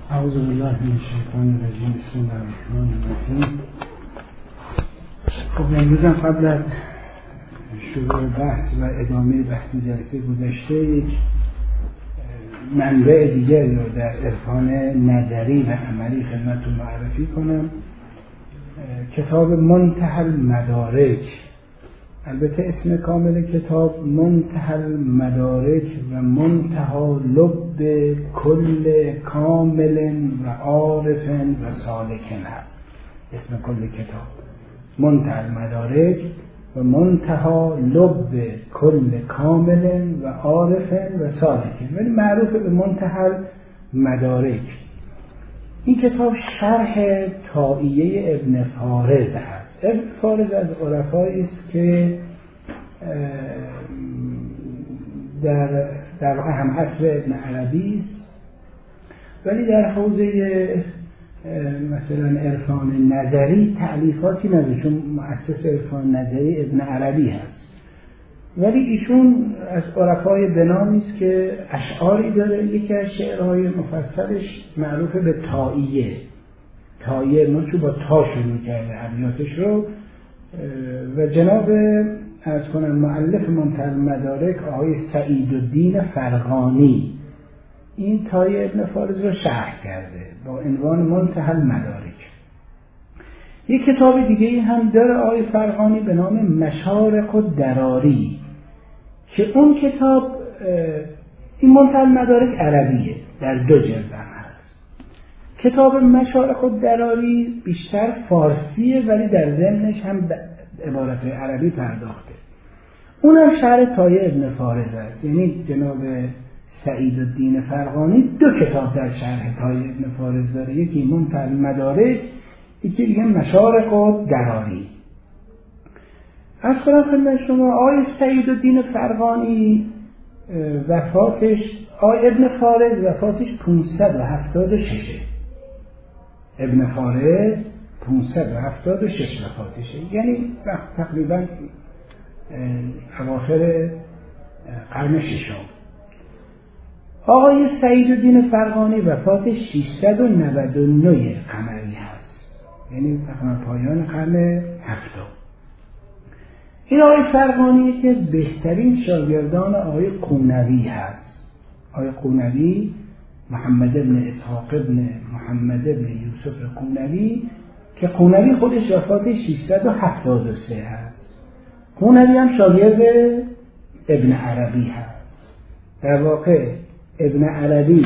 اعوذ بالله من الشیطان الرجیم. بسم الله الرحمن الرحیم. خب امروزم قبل از شروع بحث و ادامه بحث جلسه گذشته یک منبع دیگر رو در عرفان نظری و عملی خدمتتون معرفی کنم. کتاب منتهی المدارک، البته اسم کامل کتاب منتهی المدارک و منتهی لب کل کامل و عارف و سالک هست. اسم کل کتاب منتهی المدارک و منتهی لب کل کامل و عارف و سالک، ولی معروف به منتهی المدارک. این کتاب شرح طائیه ابن فارز است. ابن فارز از عرفایی است که در واقع هم اصل ابن عربی است، ولی در حوزه مثلا عرفان نظری تألیفاتی نداره، چون مؤسس عرفان نظری ابن عربی هست. ولی ایشون از عرفای بنامی است که اشعاری داره. یکی از شعرهای مفصلش معروف به طائیه نوچو با تا شروع کرده ابیاتش رو، و جناب از کنم مؤلف منتهی المدارک آقای سعیدالدین فرغانی این طائیه ابن فارز رو شرح کرده با عنوان منتهی المدارک. یک کتاب دیگه هم داره آقای فرغانی به نام مشارق الدراری، که اون کتاب این منتهی المدارک عربیه، در 2 جلد هست. کتاب مشارق الدراری بیشتر فارسیه، ولی در ضمنش هم عبارت عربی پرداخته. اونم شرح طائیه ابن فارز است. یعنی جناب سعیدالدین فرغانی 2 کتاب در شرح طائیه ابن فارز داره، یکی منتهی المدارک، یکی دیگه مشارق الدراری. از کنم خدمت شما آقای سعیدالدین فرغانی وفاتش، آقای ابن فارز وفاتش 576. ابن فارز 576 وفاتشه، یعنی وقت تقریبا اواخر قرن 6. آقای سعیدالدین فرغانی وفاتش 699 قمری هست، یعنی تقریبا پایان قرن 7. این آقای فرغانی یکی از بهترین شاگردان آقای قونوی هست. آقای قونوی، محمد بن اسحاق بن محمد بن یوسف قونوی، که قونوی خودش وفاتش 673 هست. قونوی هم شاگرد ابن عربی هست. در واقع ابن عربی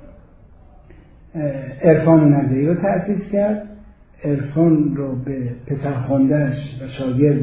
عرفان نظری رو تأسیس کرد، عرفان رو به پسرخوانده‌اش و شاگرد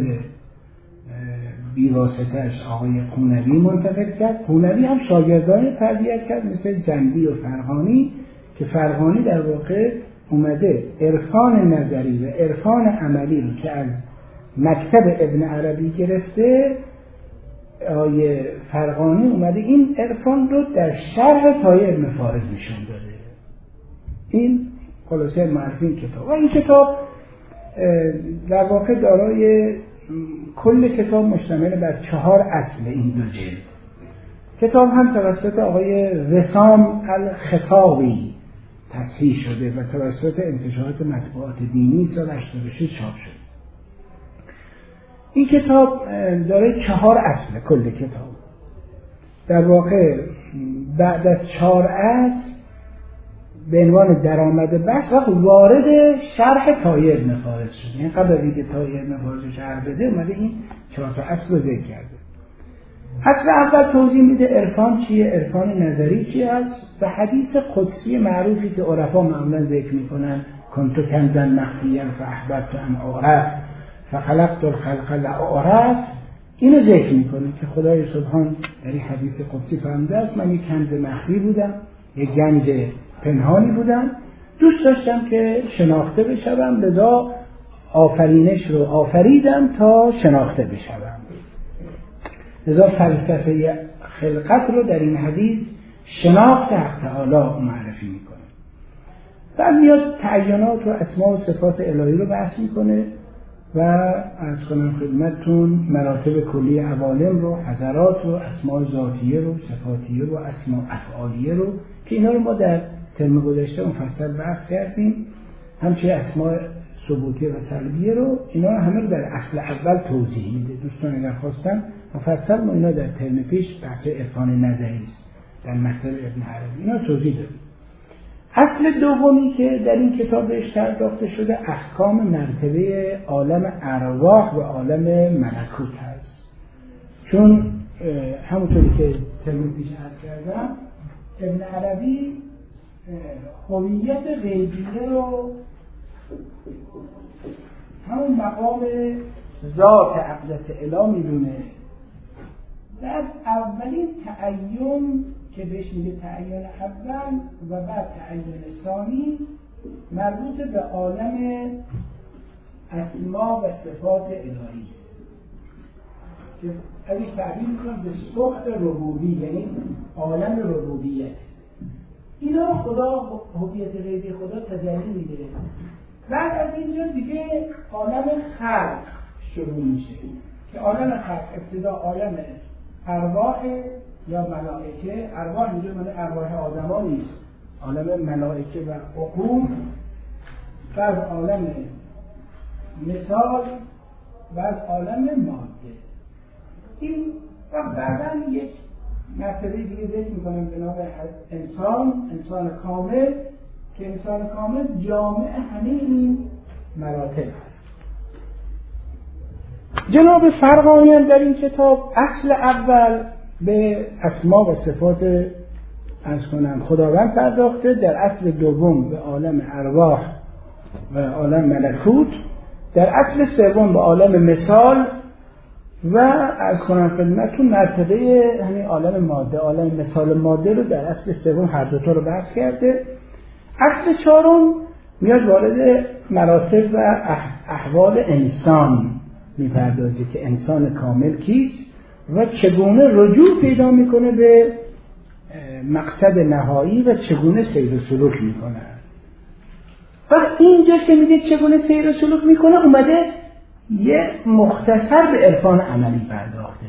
بیواسطه‌اش آقای قونوی منتقل کرد. قونوی هم شاگردان تربیت کرد مثل جندی و فرغانی، که فرغانی در واقع اومده عرفان نظری و عرفان عملی رو که از مکتب ابن عربی گرفته، آقای فرغانی اومده این عرفان رو در شرح طائیه ابن فارز نشون داده. این خلاصه معرفی این کتاب. و این کتاب در واقع دارای کل کتاب مشتمل بر 4 اصل این 2 جلد. کتاب هم توسط آقای وسام الخطابی تصحیح شده و توسط انتشارات مطبوعات دینی سال 86 چاپ شد. این کتاب دارای 4 اصل کل کتاب. در واقع بعد از 4 اصل به عنوان درآمد بحث وقت وارد شرح طائیه ابن فارز شد. یعنی قبل از اینکه طائیه ابن فارز شرح بده اومده این 4 تا اصل رو ذکر کرده. اصل اول توضیح میده عرفان چیه، عرفان نظری چیه است، و حدیث قدسی معروفی که عرفا معمولا ذکر میکنن، کنت کنزا مخفیا فاحببت ان اعرف فخلقت الخلق لاعرف، اینو ذکر میکنه که خدای سبحان در این حدیث قدسی فرموده است من یک کنز مخفی بودم، یک گنج پنهانی بودم، دوست داشتم که شناخته بشوم، لذا آفرینش رو آفریدم تا شناخته بشوم. لذا فلسفه خلقت رو در این حدیث شناخت حق تعالی معرفی میکنه. بعد میاد تعینات و اسماء و صفات الهی رو بحث میکنه و از کنم خدمتتون مراتب کلی عوالم رو، حضرات رو، اسماء ذاتیه رو، صفاتیه رو، اسماء افعالیه رو، که اینا رو ما در ترم گذشته مفصل بحث کردیم. همچنین اسماء ثبوتی و سلبیه رو اینا همه رو در اصل اول توضیح میده. دوستان اگر خواستن مفصل ما اینا در ترم پیش بحث عرفان نظری است در مکتب ابن عربی اینا توضیح دادیم. اصل دومی که در این کتاب بهش پرداخته شده احکام مرتبه عالم ارواح و عالم ملکوت هست. چون همونطوری که ترم پیش عرض کردم ابن عربی هویت غیبیه رو همون مقام ذات اقدس اله میدونه. در اولین تعین که بهش میگه تعین اول و بعد تعین ثانی مربوط به عالم اسما و صفات الهی است که ازش تعبیر میکنم به سبق ربوبی، یعنی عالم ربوبیت. اینا خدا هویت غیبی خدا تجلی میده. بعد از اینجا دیگه عالم خلق شروع میشه که عالم خلق ابتدا عالم ارواح یا ملائکه. ارواح اینجا معنی ارواح آدما نیست، عالم ملائکه و عقول، بعد عالم مثال و از عالم ماده. این وقت بعداً یک مرتبه دیگه ذکر میکنم به نام انسان کامل که انسان کامل جامع همه این مراتب هست. جناب فرغانیان در این کتاب اصل اول به اسما و صفات خداوند پرداخته، در اصل دوم به عالم ارواح و عالم ملکوت، در اصل سوم به عالم مثال و از خدمتتون مرتبه همین عالم ماده، عالم مثال ماده رو در اصل سوم هر دوتا رو بحث کرده. اصل چهارم میاد وارد مراتب و احوال انسان میپردازه که انسان کامل کیست و چگونه رجوع پیدا میکنه به مقصد نهایی و چگونه سیر و سلوک میکنه. و اینجا که میگه چگونه سیر و سلوک میکنه اومده یه مختصر به عرفان عملی پرداخته.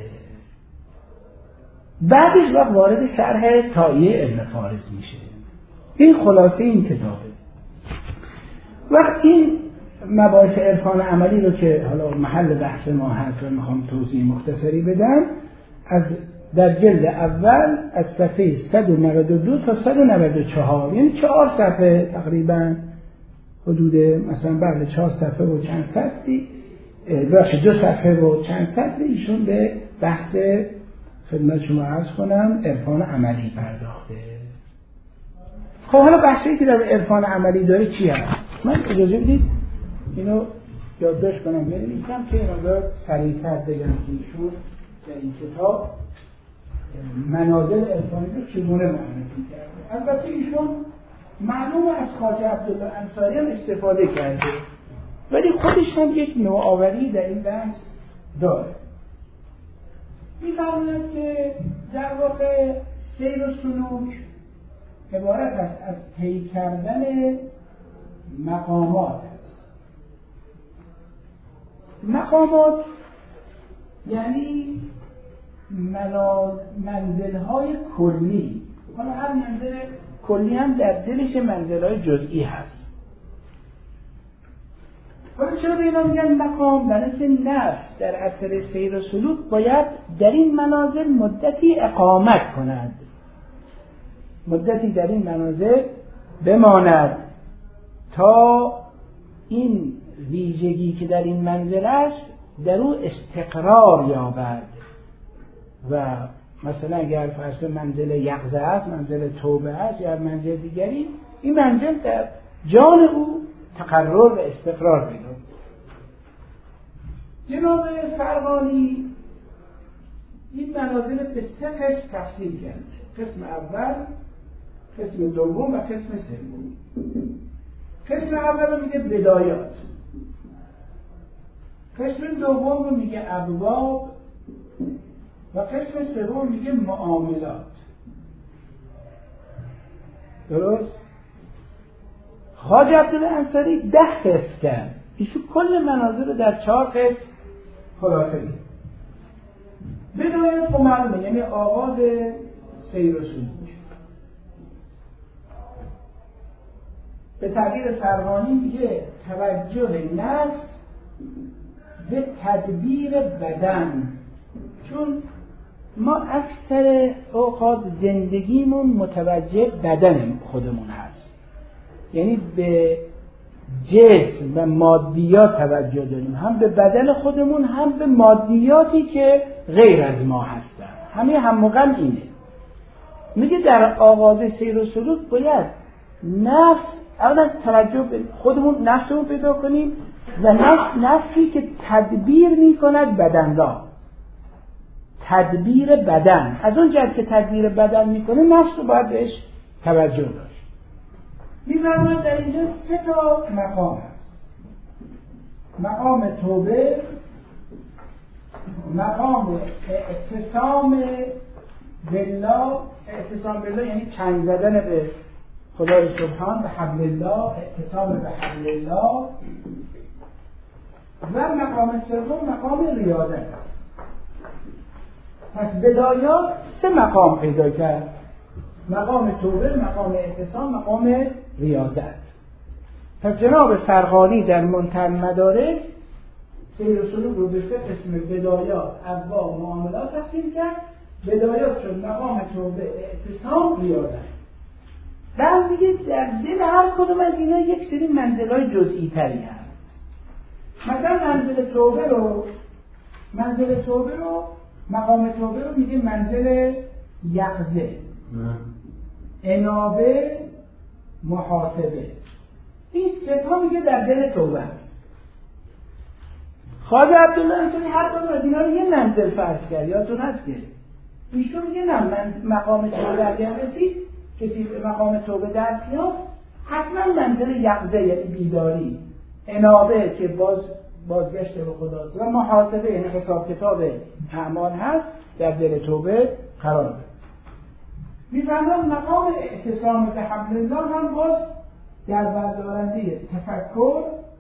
بعدش وقت وارد شرح طائیه ابن فارس میشه. این خلاصه این کتابه. وقت این مباحث عرفان عملی رو که حالا محل بحث ما هست و میخوام توضیح مختصری بدم، از در جلد اول از صفحه 192 تا 194 یعنی 4 صفحه تقریبا، حدود مثلا بعد 4 صفحه و چند سطری باشه 2 صفحه و چند سطری ایشون به بحث خدمت شما عرض کنم عرفان عملی پرداخته. خب حالا بحثی که در عرفان عملی داره چی هست؟ من اجازه بدید اینو یادداشت کنم بنویسم که اینو سریع‌تر بگم که ایشون در این کتاب منازل عرفانی رو چگونه معرفی کرده. البته ایشون معلوم از خواجه عبدالله انصاری هم استفاده کرده، ولی خودش هم یک نوآوری در این بحث داره. می‌فرماید که در واقع سیر و سلوک عبارت است از طی کردن مقامات است. مقامات یعنی منزل‌های کلی. حالا هر منزل کلی هم در دلش منزل‌های جزئی هست. حالا چرا به اینا میگن مقام؟ برای اینکه نفس در اثر سیر و سلوک باید در این منازل مدتی اقامت کند، مدتی در این منازل بماند تا این ویژگی که در این منزل است در او استقرار یابد. و مثلا اگر فرض کنید منزل یقظه است، منزل توبه است یا منزل دیگری، این منزل در جان او تقرر و استقرار پیدا کنه. جناب فرغانی این منازل به 3 قسم تقسیم کرد. قسم اول، قسم دوم و قسم سوم. قسم اول رو میگه بدایات، قسم دوم رو میگه ابواب و قسم سوم میگه معاملات. درست؟ خواجه عبدالله انصاری 10 قسم کرد. ایشون کل منازل رو در 4 قسم خلاصه می‌کنه. بدایات معلومه یعنی آغاز سیر و سلوک. به تعبیر فرغانی میگه توجه نفس به تدبیر بدن. چون ما اکثر اوقات زندگیمون متوجه بدن خودمون هست، یعنی به جسم و مادیات توجه داریم، هم به بدن خودمون هم به مادیاتی که غیر از ما هستن. هم موقع اینه میگه در آغاز سیر و سلوک باید نفس، اولا توجه به خودمون نفسمون پیدا کنیم و نفسی که تدبیر میکند بدن را. تدبیر بدن، از اون جهت که تدبیر بدن میکنه نفس رو باید بهش توجه داشت. میفرماید در اینجا 3 تا مقام هست: مقام توبه، مقام اعتصام بالله. اعتصام بالله یعنی چنگ زدن به خدای سبحان، به حبل الله، اعتصام به حبل الله. و مقام سوم مقام ریاضت است. پس بدایات 3 مقام پیدا کرد: مقام توبه، مقام اعتصام، مقام ریاضت. پس جناب فرغانی در منتهی المدارک سیر و سلوک رو به 3 قسم بدایات، ابواب، معاملات تقسیم کرد. بدایات شد مقام توبه، اعتصام، ریاضت. بعد میگه در دل هر کدوم از اینا یک سری منزل‌های جزئی تری هست. مثلا منزل توبه رو مقام توبه رو میگه منزل یقظه، انابه، محاسبه. این 3 تا میگه در دل توبه است. خواجه عبدالله انصاری هر کدوم از اینا رو یه منزل فرض کرد. یادتون هست که ایشون میگه نه، من مقام توبه اگر رسید، کسی به مقام توبه دست یافت، حتما منزل یقظه یعنی بیداری، انابه که بازگشت به خداست، و محاسبه یعنی حساب کتاب اعمال هست، در دل توبه قرار داره. میفهمم مقام اعتصام به حبل الله هم باز در بردارنده تفکر،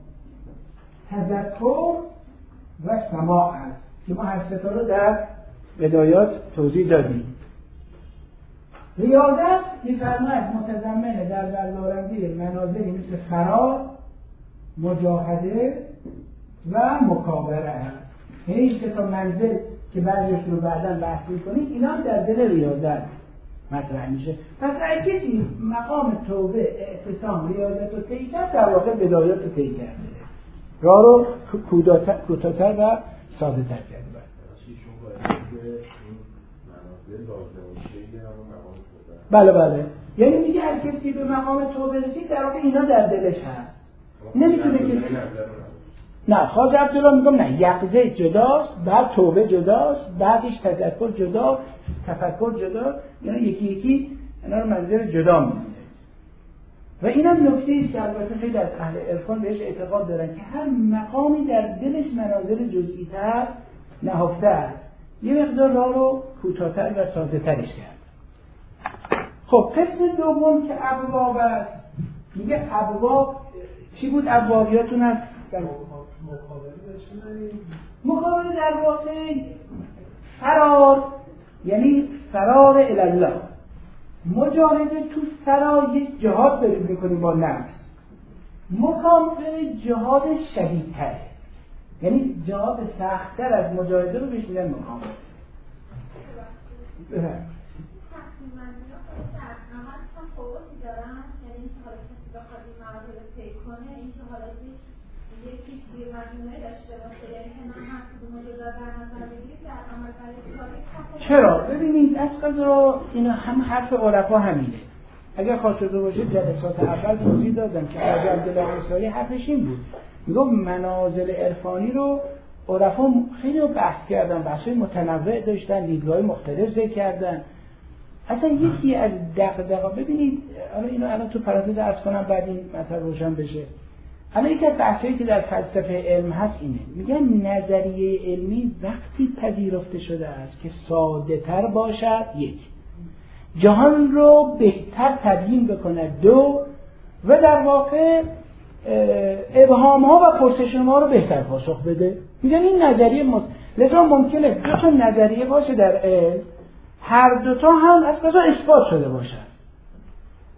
تذکر و سماع است که ما هر 3 تا رو در بدایات توضیح دادیم. ریاضت میفرماید متضمن در بردارنده منازلی مثل فرار، مجاهده و مکابره است. یعنی این 3 تا منزل که بعضیشون رو بعداً بحث می‌کنیم، اینا در دل ریاضت مطرح میشه. پس اگه کسی مقام توبه، اعتصام، ریاضت رو طی کرد، در واقع بدایات رو طی کرده، راه رو کوتاه‌تر و ساده‌تر کرده. بله. یعنی میگه هر کسی به مقام توبه رسید، در واقع اینا در دلش هست. نمیتونه کسی نه. خواجه عبدالله میگم نه، یقظه جداست، بعد توبه جداست، بعدش تذکر جدا، تفکر جدا. یعنی یکی اینا رو منظر جدا می‌بینه. و اینم نکته است که البته خیلی از اهل عرفان بهش اعتقاد دارن که هر مقامی در دلش منازل جزئی‌تر نهفته است. یه مقدار راه رو کوتاه‌تر و ساده‌ترش کرد. خب قسم دوم که ابواب است، میگه ابواب چی بود؟ ابوابیاتون هست مقابله در واقع فرار، یعنی فرار الله. مجاهده تو فرار یک جهاد داریم میکنیم با نفس. مقابله جهاد شدیدتره، یعنی جهاد سخت‌تر از مجاهده رو بهش میگن مقابله. فوقی دارن، یعنی این که حالا کسی بخواد این مرحله رو طی کنه، این که حالا یکیش زیر مجموعه داشته باشه، یعنی که من هر کدوم رو جدا در نظر بگیریم در عمل برای تاریخ. چرا؟ ببینید از قضا اینا هم حرف عرفا همینه. اگر خاطرتون باشه جلسات اول توضیح دادم که خواجه عبدالله انصاری حرفش این بود، میگم منازل عرفانی رو عرفا خیلی بحث کردن، بحث‌های متنوع داشتن، دیدگاه‌های مختلف ذکر کردن. اصلا یکی از دغدغه‌ها، ببینید الان تو پرانتز عرض کنم بعد این مطلب روشن بشه. الان یکی از بحثایی که در فلسفه علم هست اینه، میگن نظریه علمی وقتی پذیرفته شده است که ساده تر باشد، یک، جهان رو بهتر تبیین بکند، دو، و در واقع ابهام ها و پرسش ما رو بهتر پاسخ بده. میگن این نظریه لذا ممکنه دو تا نظریه باشه در علم، هر دوتا هم از قضا اثبات شده باشن،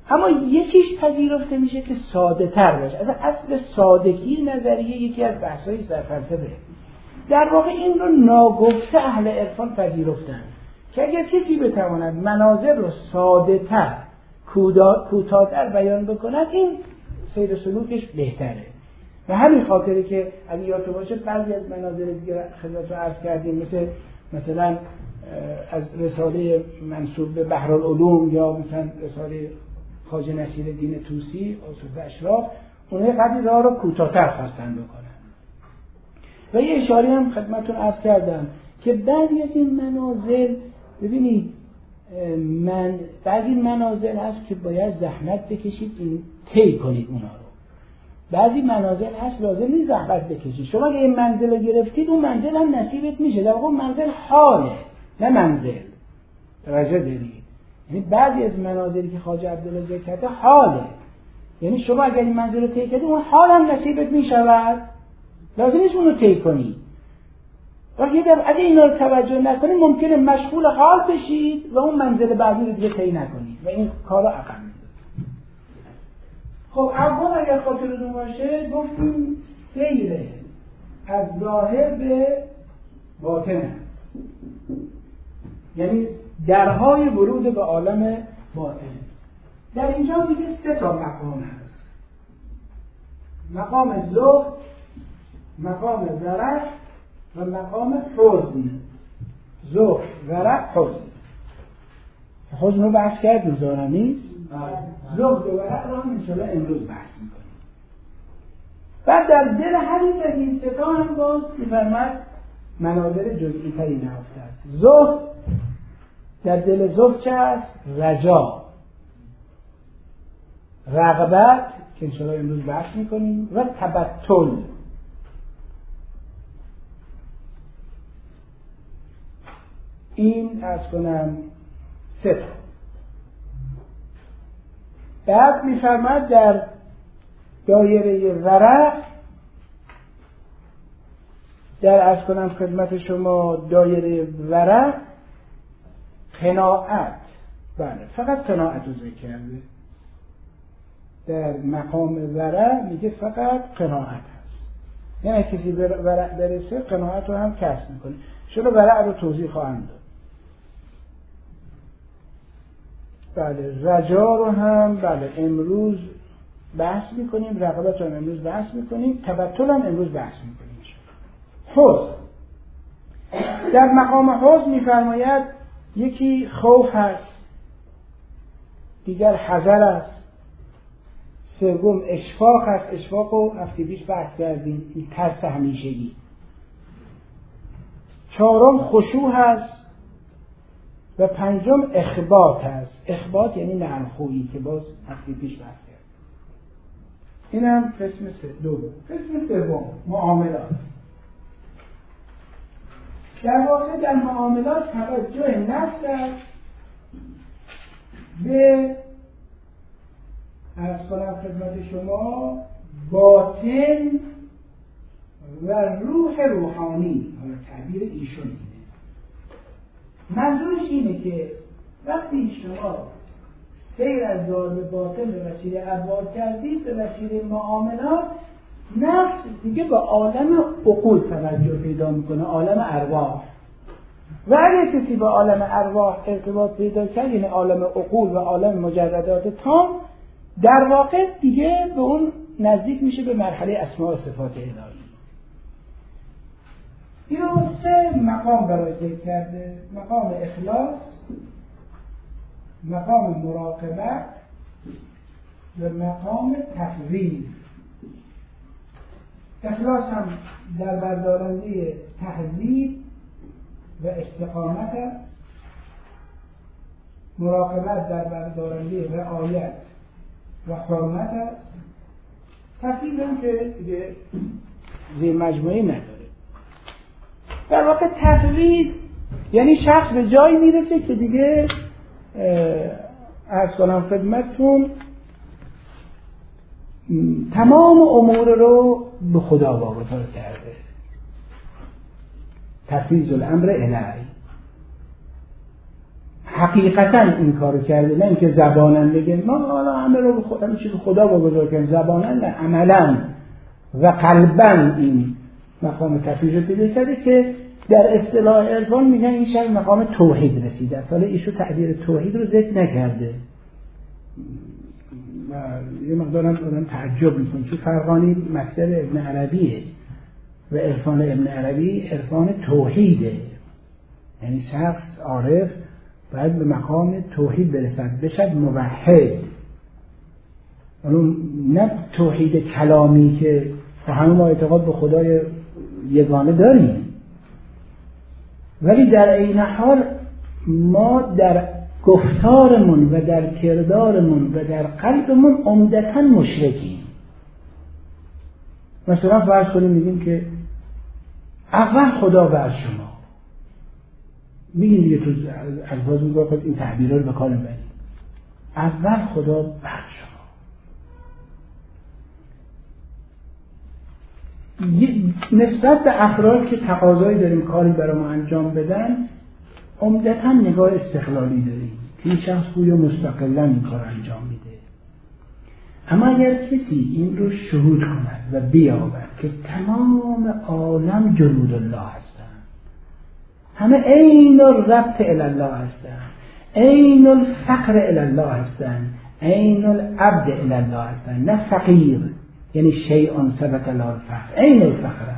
اما یکیش پذیرفته میشه که ساده تر باشه. از اصل سادگی نظریه یکی از بحث‌های در فلسفه. در واقع این رو ناگفته اهل عرفان پذیرفتن که اگر کسی بتواند مناظر رو ساده تر، کوتاه‌تر بیان بکند، این سیر سلوکش بهتره. و همین خاطره که اگه یادتون باشه بعضی از مناظر دیگه خدمتتون عرض کردیم، مثلا از رساله منسوب به بحرالعلوم یا مثلا رساله خواجه نصیرالدین طوسی اصول اشراف، اونها قدری راه رو کوتاه‌تر خواستن بکنن. و یه اشاره هم خدمتتون عرض کردم که بعضی از این منازل، ببینید بعضی منازل هست که باید زحمت بکشید این طی کنید اونا رو. بعضی منازل هست لازم نیست زحمت بکشید. شما اگه این منزل رو گرفتید اون منزل هم نصیبت میشه. در واقع منزل حاله نه منزل. توجه دارید؟ یعنی بعضی از منازلی که خواجه عبدالله ذکر کرده حاله. یعنی شما اگر این منزل رو طی کردید اون حال هم نصیبت میشود. لازم نیست اون رو طی کنید. اگه اینا رو توجه نکنید ممکنه مشغول حال بشید و اون منزل بعدی رو دیگه طی نکنید و این کارا عقب میندازه. خب اول اگر خاطرتون باشه گفتیم سیر از ظاهر به باطن است، یعنی درهای ورود به عالم باطن. در اینجا دیگه 3 تا مقام هست: مقام ذوق، مقام ورع و مقام حزن. ذوق، ورع، حزن. حزن رو بحث کردیم زارا نیست؟ ذوق و ورع رو هم انشاءالله امروز بحث میکنیم. بعد در دل هر یک از این 3 تا هم باز می‌فرماید مناظر جزئی تری نهفته است. ذوق، در دل ذوق چه است؟ رجا، رغبت که انشاءالله امروز بحث میکنیم و تبتل. این از کنم 3 تا. بعد میفرماید در دایره ورع، در از کنم خدمت شما دایره ورع قناعت، بله فقط قناعت رو ذکر کرده. در مقام ورع میگه فقط قناعت هست، یعنی کسی به ورع برسه قناعت رو هم کسب میکنه. چرا ورع رو توضیح خواهم داد. بله رجا رو هم بله امروز بحث میکنیم، رغبت رو هم امروز بحث میکنیم، تبتل هم امروز بحث میکنیم. حزن، در مقام حزن میفرماید یکی خوف هست، دیگر حذر است، سوم اشفاق هست. اشفاق رو هفته پیش بحث کردیم، این ترس همیشگی. 4 خشوع هست و 5 اخبات هست. اخبات یعنی نرمخویی که باز هفته پیش بحث کردیم. این هم قسم 2. قسم 3 معاملات. در واقع در معاملات توجه نفس است به عرض کنم خدمت شما باطن و روح روحانی. حالا تعبیر ایشون اینه، منظورش اینه که وقتی شما سیر از ظاهر به باطن به وسیله ابواب کردید، به وسیله معاملات، نفس دیگه به عالم عقول توجه پیدا میکنه، عالم ارواح. و اگر کسی به عالم ارواح ارتباط پیدا کرد، یعنی عالم عقول و عالم مجردات تام، در واقع دیگه به اون نزدیک میشه به مرحله اسماء و صفات الهی. اینو 3 مقام برای ذکر کرده: مقام اخلاص، مقام مراقبت و مقام تفویض. اخلاص هم در بردارنده تهذیب و استقامت است، مراقبت در بردارنده رعایت و حرمت است، تفویض هم که دیگه زیر مجموعی نداره. در واقع تفویض یعنی شخص به جایی میرسه که دیگه عرض کنم خدمتتون تمام امور رو به خدا واگذار کرده. تفویض الامر الیه. حقیقتا این کارو کرده، نه اینکه زبانن بگن ما حالا همه رو همه چیز خدا واگذار کردیم، زبانن نه، عملا و قلبا این مقام تفویض رو پیدا کرده که در اصطلاح عرفان میگن این شخص مقام توحید رسیده. اصلا ایشون تعبیر توحید رو ذکر نکرده و یه مقدارم تعجب میکنه که فرغانی مکتب ابن عربیه و عرفان ابن عربی عرفان توحیده، یعنی شخص عارف باید به مقام توحید برسد، بشد موحد، نه توحید کلامی که همه ما اعتقاد به خدای یگانه داریم، ولی در عین حال ما در گفتارمون و در کردارمون و در قلبمون عمدتاً مشرکیم. مثلا فرض کنیم میگیم که اول خدا بر شما، میگیم دیگه تو الفاظ میگه این تعبیرها رو به کار میبرید، اول خدا بر شما. نسبت به افراد که تقاضایی داریم کاری برای ما انجام بدن عمدتاً نگاه استقلالی داریم که این شخص گویا مستقلاً این کار انجام میده. اما اگر کسی این رو شهود کند و بیابد که تمام عالم جنود الله هستن، همه عین الربط الی الله هستن، عین الفقر الی الله هستن، عین العبد الی الله هستن، نه فقیر یعنی شیء ثبت له الفقر، عین الفقر،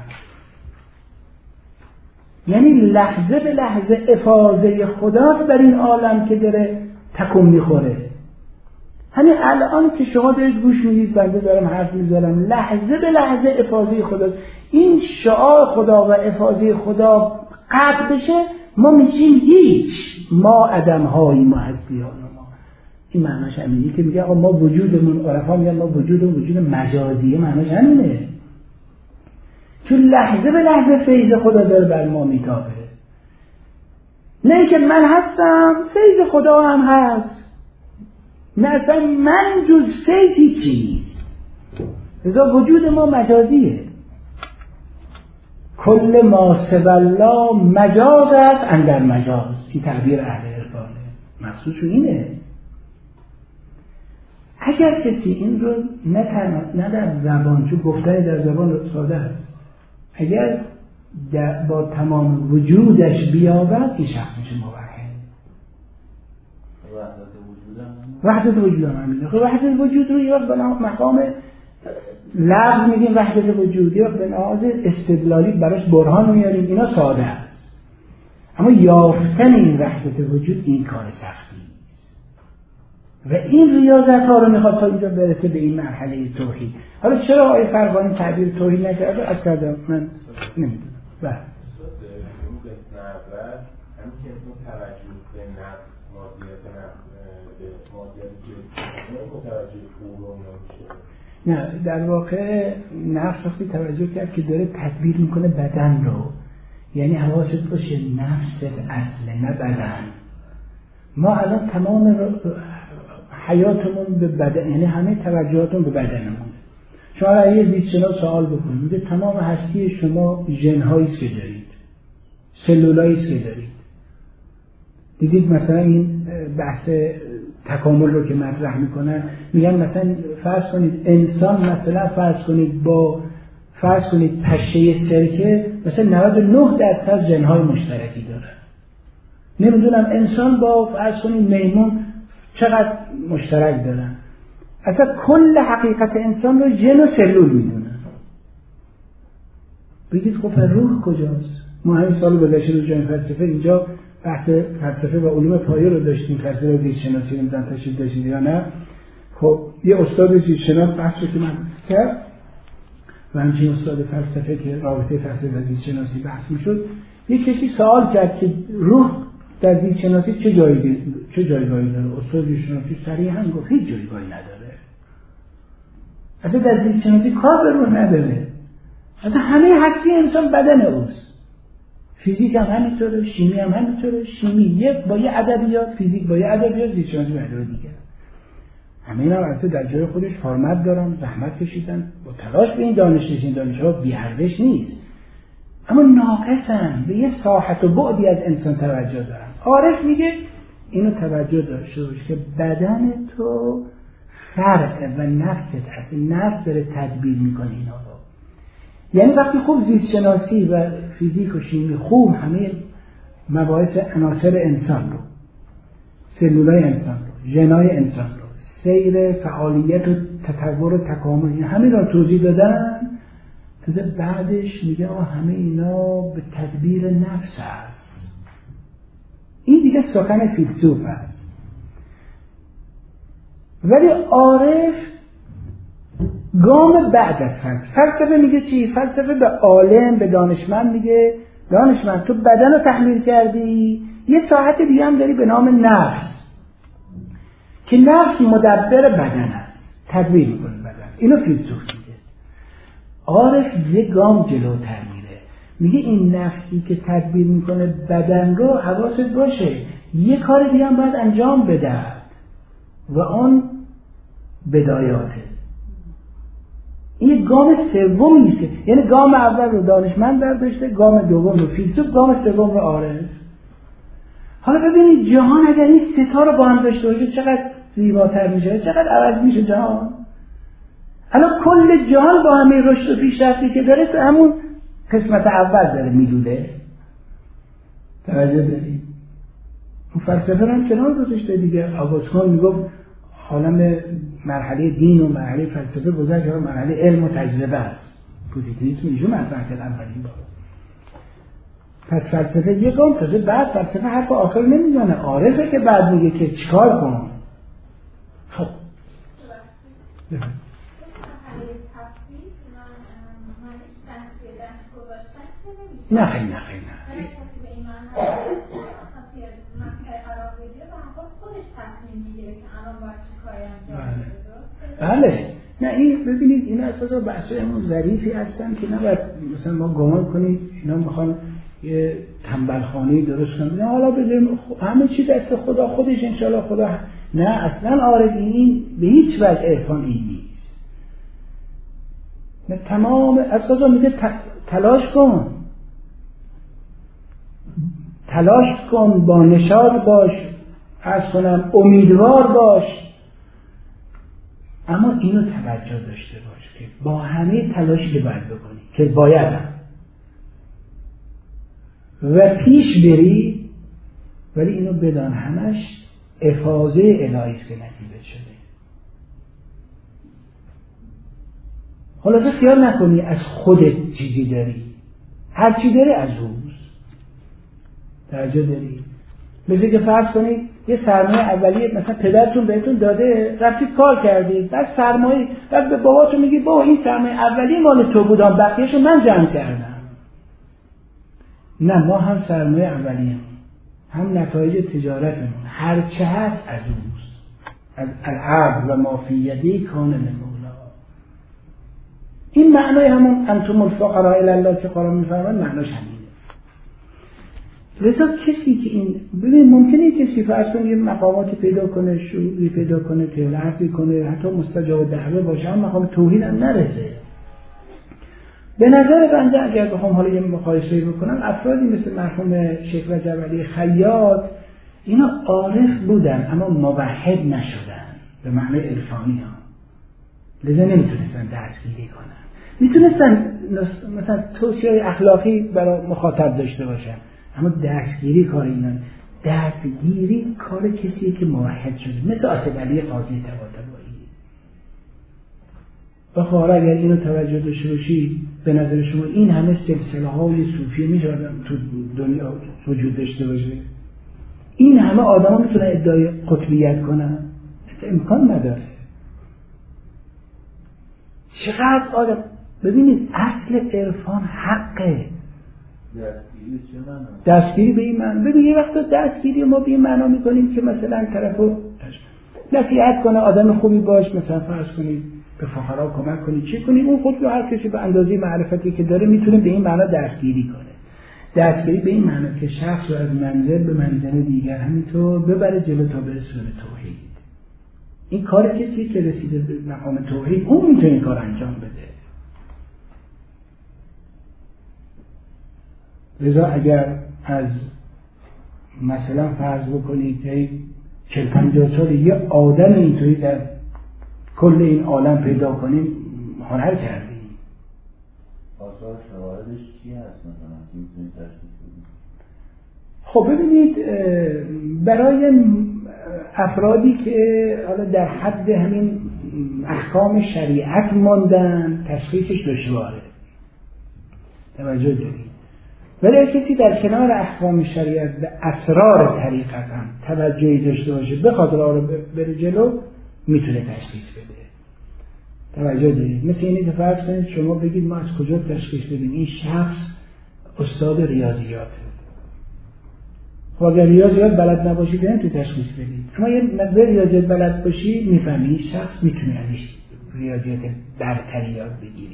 یعنی لحظه به لحظه افاضه خداست بر این عالم که داره تکون میخوره. همین الان که شما دارید گوش میدید بنده دارم حرف میزنم، لحظه به لحظه افاضه خداست. این شعار خدا و افاضه خدا قطع بشه ما میشیم هیچ، ما عدم هایی، ما هستیان ما. این معناش همینه که میگه آقا ما وجودمون، عرفا میگن ما وجود مجازیه، معناش همینه، چون لحظه به لحظه فیض خدا داره بر ما میتابه. نه که من هستم فیض خدا هم هست، نه اصلا من جز فیضی چیز، لذا وجود ما مجازیه. کل ما سوی الله مجاز است اندر مجاز، این تعبیر اهل عرفانه، مقصودشون اینه. اگر کسی این رو نه در زبان، چون گفتن در زبان ساده است، اگر با تمام وجودش بیابد این شخص میشه موحد. وحدت وجود هم همینه. خب وحدت وجود رو یا به مقام لفظ میگیم وحدت وجود، یا به لحاظ استدلالی براش برهان میاریم، اینا ساده است. اما یافتن این وحدت وجود این کار سختی است و این ریاضت ها رو میخواد تا اینجا برسه به این مرحله توحید. حالا چرا آقای فرغانی تعبیر توحید نکرده؟ از کردم من نمیدونم. بله نه، در واقع نفس وقتی توجه کرد که داره تدبیر میکنه بدن رو، یعنی حواست باشه نفست اصله نه بدن. ما الان تمام حیاتمون به بدن، یعنی همه توجهاتمون به بدنمون. شما اگه یه زیستشناس سوال بکنید میگه تمام هستی شما ژن‌هایی است که دارید، سلولایی است که دارید. دیدید مثلا این بحث تکامل رو که مطرح میکنن، میگن مثلا فرض کنید انسان مثلا فرض کنید پشه سرکه مثلا 99% ژن‌های مشترکی داره. نمیدونم انسان با فرض کنید میمون چقدر مشترک دارن. اصلا کل حقیقت انسان رو ژن و سلول میدونن. بگید خب روح کجاست؟ ما همین سال گذشته رو جای فلسفه اینجا بحث فلسفه و علوم پایه رو داشتیم، فلسفه زیست شناسی رو میدن تشریف داشتید یا نه؟ خب یه استاد زیست شناس بحث رو که من کرد و همچنین استاد فلسفه که رابطه فلسفه و زیست شناسی بحث میشد، یه کسی سوال کرد که روح در زیست شناسی چه جایگاهی داره؟ استاد زیست شناسی صریحاً گفت هیچ جایگاهی نداره. اصلا در زیست شناسی کار به روح نداره. اصلا همه هستی انسان بدن اوست. فیزیک هم همینطوره، شیمی هم همینطوره. شیمی با یه ادبیات، فیزیک با یه ادبیات، زیست شناسی با ادبیات دیگه. همه اینا البته در جای خودش فرمت دارن، زحمت کشیدن، با تلاش به این دانش رسیدن. دانش‌ها بی ارزش نیست، اما ناقصن، به یه ساحت و بعدی از انسان توجه دارن. عارف میگه اینو توجه داشته باش که بدن تو فرع و نفست هست، نفس داره تدبیر میکنه اینا رو. یعنی وقتی خوب زیست شناسی و فیزیک و شیمی خوب همه مباحث عناصر انسان رو، سلولای انسان رو، ژنای انسان رو، سیر فعالیت و تطور و تکامل همین رو توضیح دادن، تازه بعدش میگه همه اینا به تدبیر نفس هست. این دیگه سخن فیلسوف هست. ولی عارف گام بعد از فلسفه میگه چی؟ فلسفه به عالم، به دانشمند میگه دانشمند تو بدن رو تحلیل کردی، یه ساعت دیگه هم داری به نام نفس که نفس مدبر بدن است، تدبیر میکنه بدن. اینو فیلسوف میگه. عارف یه گام جلوتر میگه این نفسی که تدبیر میکنه بدن رو حواست باشه یه کار دیگه هم باید انجام بده و آن بدایاته. این گام سوم نیست، یعنی گام اول رو دانشمند برداشته، گام دوم رو فیلسوف، گام سوم رو عارف. حالا ببینید جهان اگر این سه تا رو با هم داشته باشه چقدر زیباتر میشه، چقدر عوض میشه جهان. الان کل جهان با همه رشد و پیشرفتی که داره تو همون قسمت اول داره میلوده. توجه دارید؟ اون فلسفه رو هم کنار گذاشته دیگه. آگوستین میگفت عالم مرحله دین و مرحله فلسفه گذشت و مرحله علم و تجربه است. پوزیتیویسم ایشون مطرح کرد اولین بار. پس فلسفه یک گام تازه بعد فلسفه حرف آخر نمیزنه، عارفه که بعد میگه که چیکار کن. خب نه خیلی نه خیلی نه بله نه این ببینید اینا اساسا بحثای همون ظریفی هستن که نباید مثلا ما گمان کنید اینا میخوان یه تنبلخانه‌ای درست کنن، نه حالا بذاریم همه چی دست خدا، خودش انشالله خدا. نه اصلا عارف این به هیچ وجه عرفان این نیست. نه تمام اساسا میگه تلاش کن با نشاط باش، عرض کنم امیدوار باش، اما اینو توجه داشته باش که با همه تلاشی که باید بکنی که باید و پیش بری، ولی اینو بدان همش افاضه الهی است که نتیجه شده. خلاصه خیال نکنی از خودت چیزی داری، هر چی داری از اوست. توجه داری؟ مثل که فرض کنید یه سرمایه اولیه مثلا پدرتون بهتون داده، رفتید کار کردید، بعد سرمایه بعد به باباتون میگید بابا این سرمایه اولیه مال تو بود، بقیه‌شو من جمع کردم. نه، ما هم سرمایه اولیه هم نتایج تجارتمون هر چه هست از اوست، از العبد و ما فی یدی کان للمولا. این معنای همون انتم الفقراء الی الله که قرآن میفرماید معناش همینه. لذا کسی که این ببین ممکنه کسی فرض کنه یه مقاماتی پیدا کنه، شعوری پیدا کنه، تلاوتی کنه، حتی مستجاب دعوه باشه، هم مقام توحید هم نرسه. به نظر بنده اگر بخوام حالا یه مقایسه‌ای بکنم، افرادی مثل مرحوم شیخ رجب علی خیاط اینا عارف بودن اما موحد نشدن به معنی عرفانی ها، لذا نمیتونستن دستگیری کنن. میتونستن مثلا توصیه اخلاقی برای مخاطب داشته باشن، اما دستگیری کار اینا، دستگیری کار کسیه که موحد شده، مثل آصف علی قاضی طباطبایی. بخواه اگر اینو توجه داشته باشی، به نظر شما این همه سلسله های صوفی میشه تو دنیا وجود داشته باشه؟ این همه آدم ها میتونن ادعای قطبیت کنن؟ اصلا امکان نداره. چقدر آدم ببینید اصل عرفان حقه. دستگیری به این معنی. ببین یه وقت دستگیری ما به این معنا میکنیم که مثلا طرفو نصیحت کنه، آدم خوبی باش، مثلا فرض کنید به فقرا کمک کنید، چی کنید، اون خود رو هر کسی به اندازه معرفتی که داره میتونه به این معنا دستگیری کنه. دستگیری به این معنا که شخص رو از منزل به منزل دیگر همینطور ببره جلو تا برسه به توحید. این کار کسی که رسیده به مقام توحید اون میتونه این کار انجام بده. لذا اگر از مثلا فرض بکنید که 40-50 سال یه آدم اینطوری در کل این عالم پیدا کنیم هنر کردیم. آثار شواهدش چی هست مثلا که میتونید تشخیص بدید؟ خب ببینید برای افرادی که حالا در حد همین احکام شریعت ماندن تشخیصش دشواره، توجه دارید. ولی کسی در کنار احکام شریعت به اسرار طریقت هم توجهی داشته باشه بخواد راه رو بره جلو میتونه تشخیص بده. توجه دارید. مثل اینی که فرض کنید شما بگید ما از کجا تشخیص بدیم این شخص استاد ریاضیاته. خب اگر ریاضیات بلد نباشید تو تشخیص بدید، اما یه مقدار ریاضیات بلد باشی میفهمی این شخص میتونه ازش ریاضیات برتری یاد بگیری.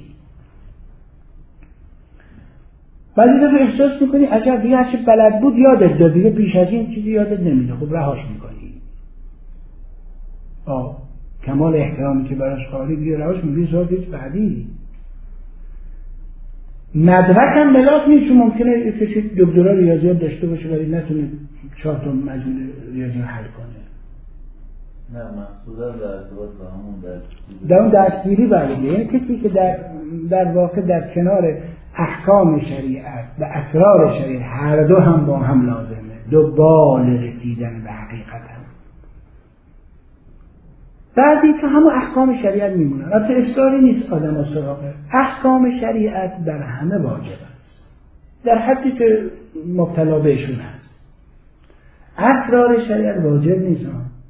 بعضی دفعه احساس میکنی عجب دیگه هرچی بلد بود یادت داد، دیگه بیش از این چیزی یادت نمیده، خب رهاش میکنی. کمال احترامی که براش قائلی دیگه رهاش میکنی، سوال هیچ بعدی. مدرک هم بلاک نیست، چون ممکنه کسی دکترا ریاضیات داشته باشه ولی نتونه 4 تا مجموعه ریاضی حل کنه. نه مقصودم در ارتباط با همون در اون دستگیری بله، یعنی کسی که در واقع در کنار احکام شریعت و اسرار شریعت هر دو هم با هم لازمه، دو بال رسیدن به حقیقت هم. بعضی که همون احکام شریعت میمونن، البته اصراری نیست آدم ها سراغه. احکام شریعت در همه واجب است در حدی که مبتلا بهشون هست. اسرار شریعت واجب نیست.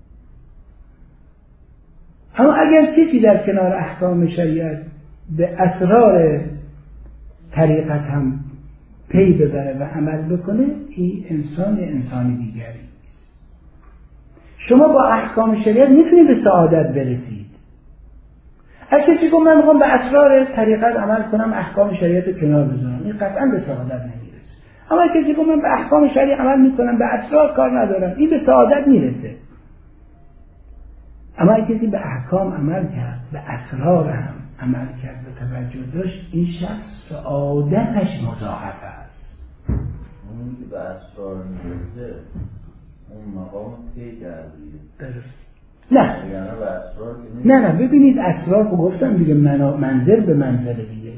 اما اگر کسی در کنار احکام شریعت به اسرار طریقت هم پی ببره و عمل بکنه، این انسانی دیگری. شما با احکام شریعت میتونید به سعادت برسید. اگه کسی گفت من میخوام به اسرار طریقت عمل کنم احکام شریعت رو کنار بذارم، این قطعا به سعادت نمیرسه. اما اگه کسی گفت من به احکام شریعت عمل میکنم به اسرار کار ندارم، این به سعادت میرسه. اما اگه کسی به احکام عمل کرد به اسرار هم عمل کرد و توجه داشت، این شخص سعادتش مضاعف است. اون که به اسرار میرسه اون مقام طی کردیه. درست. نه ببینید اسرار رو گفتم دیگه، منزل به منزله دیگه.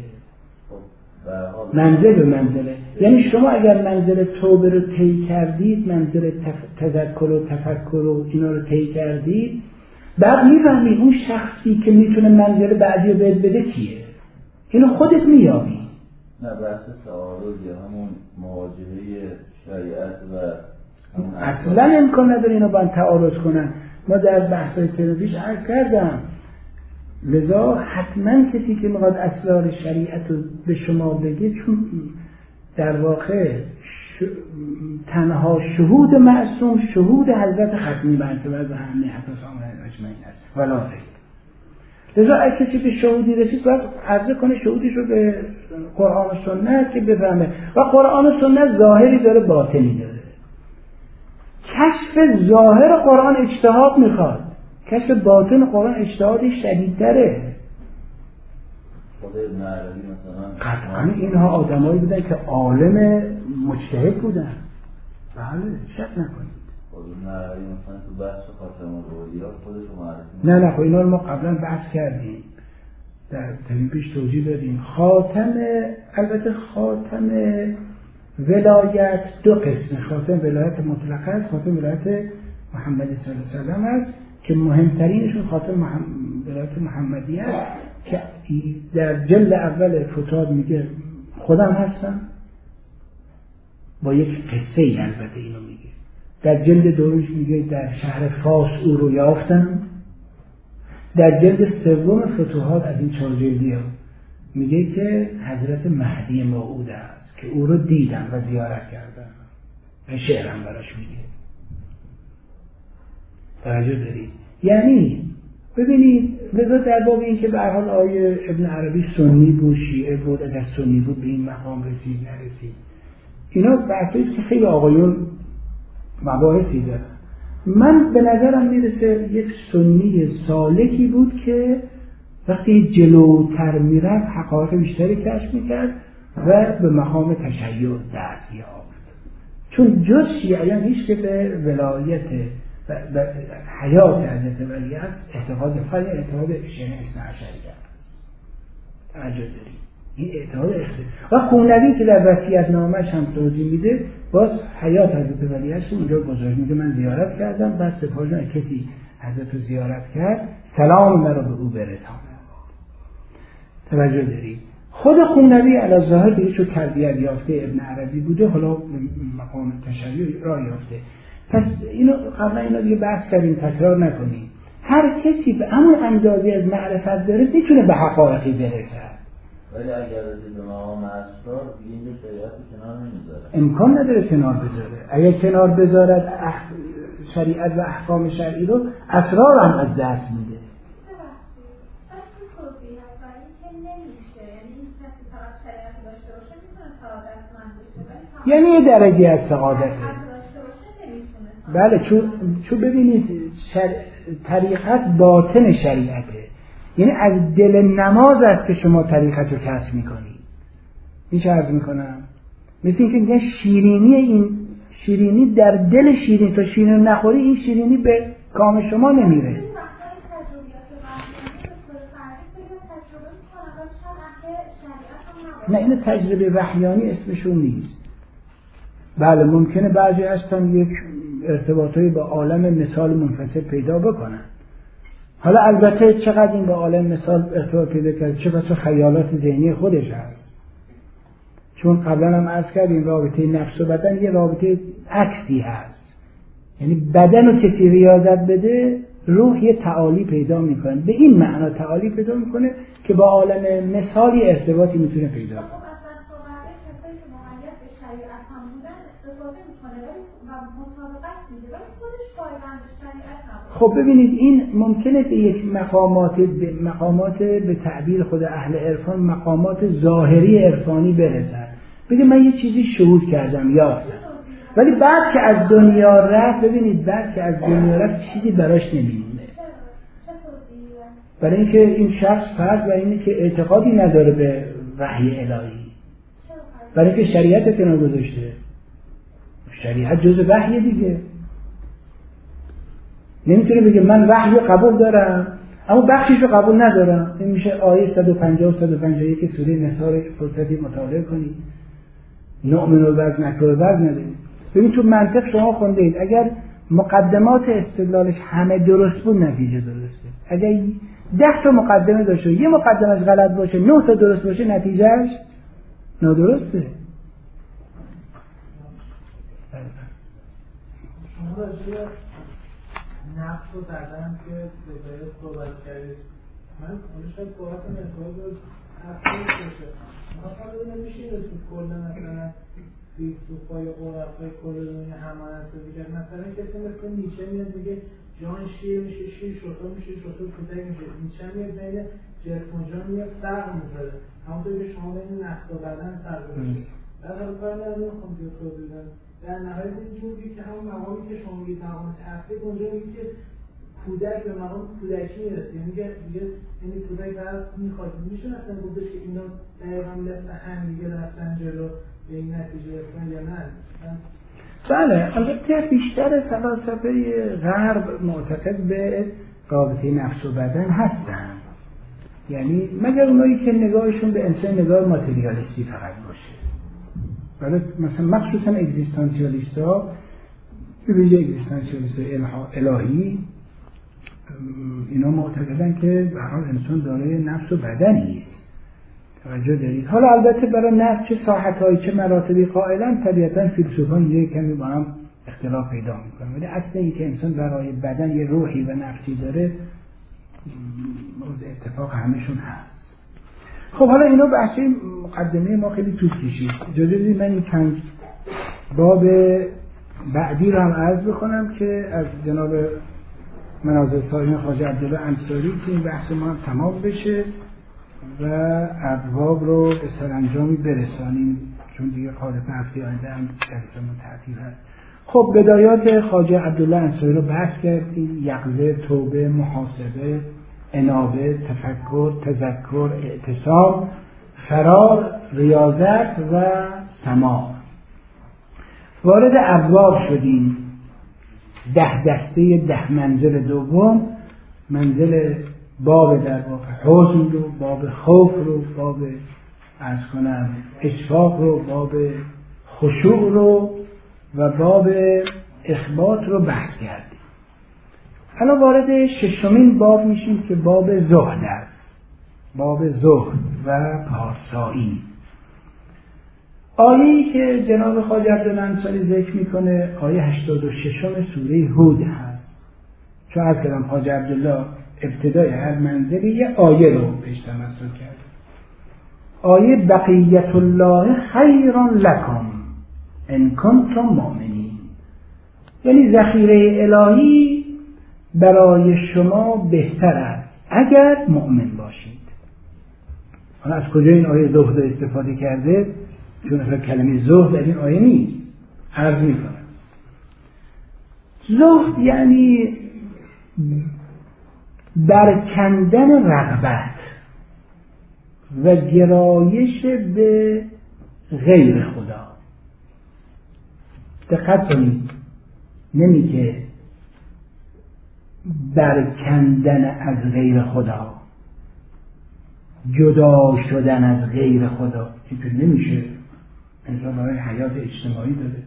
منزل به منزله، یعنی شما اگر منزل توبه رو طی کردید، منزل تذکر و تفکر و اینا رو طی کردید، بعد میفهمید اون شخصی که میتونه منزل بعدی رو بده کیه. اینو خودت مییابی. نه بحث تعارض یا همون مواجهه شریعت و اصلا امکان نداره اینو با هم تعارض کنن. ما در بحث‌های پیش عرض کردم، لذا حتما کسی که میخواد اسرار شریعت رو به شما بگه، چون در واقع تنها شهود معصوم شهود حضرت ختمی مرتبه و همه حتی سامن اجمعین است ولا غیر. لذا اگه کسی به شهودی رسید باید عرضه کنه شهودیش رو به قرآن و سنت که بفهمه، و قرآن و سنت ظاهری داره باطنی داره. کشف ظاهر قرآن اجتهاد میخواد، کشف باطن قرآن اجتهادی شدیدتره. خود ابن عربی مثلا قطعا اینها آدمایی بودن که عالم مجتهد بودن، بله شک نکنید. خود ابن عربی مثلا تو بحث خاتم الاولیا خودش رو معرفی نه خب اینا رو ما قبلا بحث کردیم، در ترم پیش توضیح دادیم. البته خاتم ولایت دو قسم، خاتم ولایت مطلقه است، خاتم ولایت محمد صلی الله علیه و سلم است که مهمترینشون خاتم ولایت محمدی است که در جلد اول فتاد میگه خودم هستم، با یک قصه ای البته اینو میگه. در جلد دومش میگه در شهر فاس او رو یافتم. در جلد سوم فتوحات از این 4 جلدی میگه که حضرت مهدی موعود است که او رو دیدم و زیارت کردم. این شعرم براش میگه. توجه دارید؟ یعنی ببینید، لذا در باب این که به هر حال آیه ابن عربی سنی بود شیعه بود، اگر سنی بود به این مقام رسید نرسید، اینا بحثی است که خیلی آقایون مباحثی دارن. من به نظرم میرسه یک سنی سالکی بود که وقتی جلوتر میرفت حقایق بیشتری کشف میکرد و به مقام تشیع دست یافت. چون جز شیعیان هیچ که به ولایت و حیات حضرت ولی است اعتقاد فقط اعتقاد شیعه اثنا عشریه است. توجه دارید این اعتقاد و خونوی که در وصیت نامه‌اش هم توضیح میده باز حیات حضرت ولی است اونجا گذاشت میگه من زیارت کردم بعد سپاهیان کسی حضرت رو زیارت کرد سلام مرا به او برسان. توجه دارید خود خونوی علی ظاهر دیگه چون تربیت یافته ابن عربی بوده حالا مقام تشریع را یافته. پس اینو قبلا اینا دیگه بحث کردیم تکرار نکنیم. هر کسی به همون اندازه از معرفت داره میتونه به حقایقی برسه. ولی اگر رسید به مقام اسرار اینجا شریعت کنار نمیذاره. امکان نداره کنار بذاره. اگر کنار بذارد شریعت و احکام شرعی رو اسرار هم از دست میده. یعنی یه درجه از سعادته. بله چون ببینید طریقت باطن شریعته، یعنی از دل نماز است که شما طریقت رو کسب میکنید. میشه عرض میکنم مثل اینکه میگن شیرینی در دل شیرین، تا شیرین نخوری این شیرینی به کام شما نمیره. نه این تجربه وحیانی اسمشون نیست. بله ممکنه بعضی هستن یک ارتباطی با عالم مثال منفصل پیدا بکنن. حالا البته چقدر این با عالم مثال ارتباط پیدا کرده چه بسا خیالات ذهنی خودش هست. چون قبلا هم عرض کردیم رابطه نفس و بدن یه رابطه عکسی هست، یعنی بدن رو کسی ریاضت بده روح یه تعالی پیدا میکنه، به این معنا تعالی پیدا میکنه که با عالم مثالی ارتباطی میتونه پیدا کنه. خب ببینید این ممکنه به یک مقامات به تعبیر خود اهل عرفان مقامات ظاهری عرفانی برسد، بگه من یه چیزی شهود کردم یافتم، ولی بعد که از دنیا رفت ببینید بعد که از دنیا رفت چیزی براش نمیمونه. برای اینکه این شخص فرد و اینه که اعتقادی نداره به وحی الهی، برای اینکه شریعت کنار گذاشته. شریعت جز وحی دیگه، نمیتونه بگه من وحی رو قبول دارم اما بخشیش رو قبول ندارم. این میشه آیه 150 و 151 سوره نساء رو فرصتی مطالعه کنید. نؤمن بالبعض نکفر بالبعض ندید. ببین تو منطق شما خوندید اگر مقدمات استدلالش همه درست بود نتیجه درسته. اگر 10 تا مقدمه داشته یه مقدمش غلط باشه 9 تا درست باشه نتیجهش نادرسته. نفس و بدن که به‌جای صحبت کردید من اونش شاید صحبت نمی‌کنم رو تفصیل بشه. مثلا ببینم میشه تو کل مثلا فیلسوفای عرفای کل دنیا همانند دیگه مثلا کسی مثل نیچه میاد میگه جان شیر میشه شیر شطور میشه شطور کودک میشه. نیچه میاد بین جسم و جان میاد فرق میذاره همونطور که شما بین نفس و بدن فرق میشه. در حال کار نمیخوام دیگه توضیح بدم. در نهایت اینجوری که همون مقامی که شما میگید مقام تفسیر اونجا میگه که کودک به مقام کودکی میرسه، میگه یعنی کودک بعد میخواد میشه مثلا گفتش که اینا دقیقاً مثل هم دیگه رفتن جلو به این نتیجه رسیدن یا نه؟ بله البته بیشتر فلاسفه غرب معتقد به رابطه نفس و بدن هستن، یعنی مگر اونایی که نگاهشون به انسان نگاه ماتریالیستی فقط باشه. ولی مثلا مخصوصا اگزیستانسیالیست ها به ویژه اگزیستانسیالیست الهی اینا معتقدن که به هر حال انسان دارای نفس و بدنی است. توجه دارید؟ حالا البته برای نفس چه ساحت‌هایی چه مراتبی قائلن طبیعتاً فیلسوفان اینجا کمی با هم اختلاف پیدا میکنن، ولی اصل این که انسان برای بدن یه روحی و نفسی داره مورد اتفاق همشون هست. خب حالا اینو بحث مقدمه ما خیلی طول کشید. اجازه بدید من این چند باب بعدی رو هم عرض بکنم که از جناب مناظر صاحب خواجه عبدالله انصاری که این بحث ما هم تمام بشه و ابواب رو به سرانجامی برسانیم، چون دیگه غالبا هفته آینده هم جلسه‌مون تعطیل هست. خب بدایات خواجه عبدالله انصاری رو بحث کردیم: یقظه، توبه، محاسبه، انابه، تفکر، تذکر، اعتصام، فرار، ریاضت و سماع. وارد ابواب شدیم. 10 دسته 10 منزل دوم، منزل باب در واقع حزن رو، باب خوف رو، باب عرض کنم اشفاق رو، باب خشوع رو و باب اخبات رو بحث کردیم. الان وارد 6مین باب میشیم که باب زهد است، باب زهد و پارسایی. آیه‌ای که جناب خواجه عبدالانصاری ذکر میکنه آیه 86 سوره هود هست. چون از کلام خواجه عبدالله ابتدای هر منزلی یه آیه رو پیش تمثل کرد. آیه بقیت الله خیر لکم ان کنتم مؤمنین، یعنی ذخیره الهی برای شما بهتر است اگر مؤمن باشید. حالا از کجا این آیه زهد رو استفاده کرده؟ چون اصلا کلمه زهد در این آیه نیست. عرض میکنم زهد یعنی برکندن رغبت و گرایش به غیر خدا. دقت کنید، نمیگه برکندن از غیر خدا، جدا شدن از غیر خدا. اینطور نمیشه. انسان برای حیات اجتماعی داره.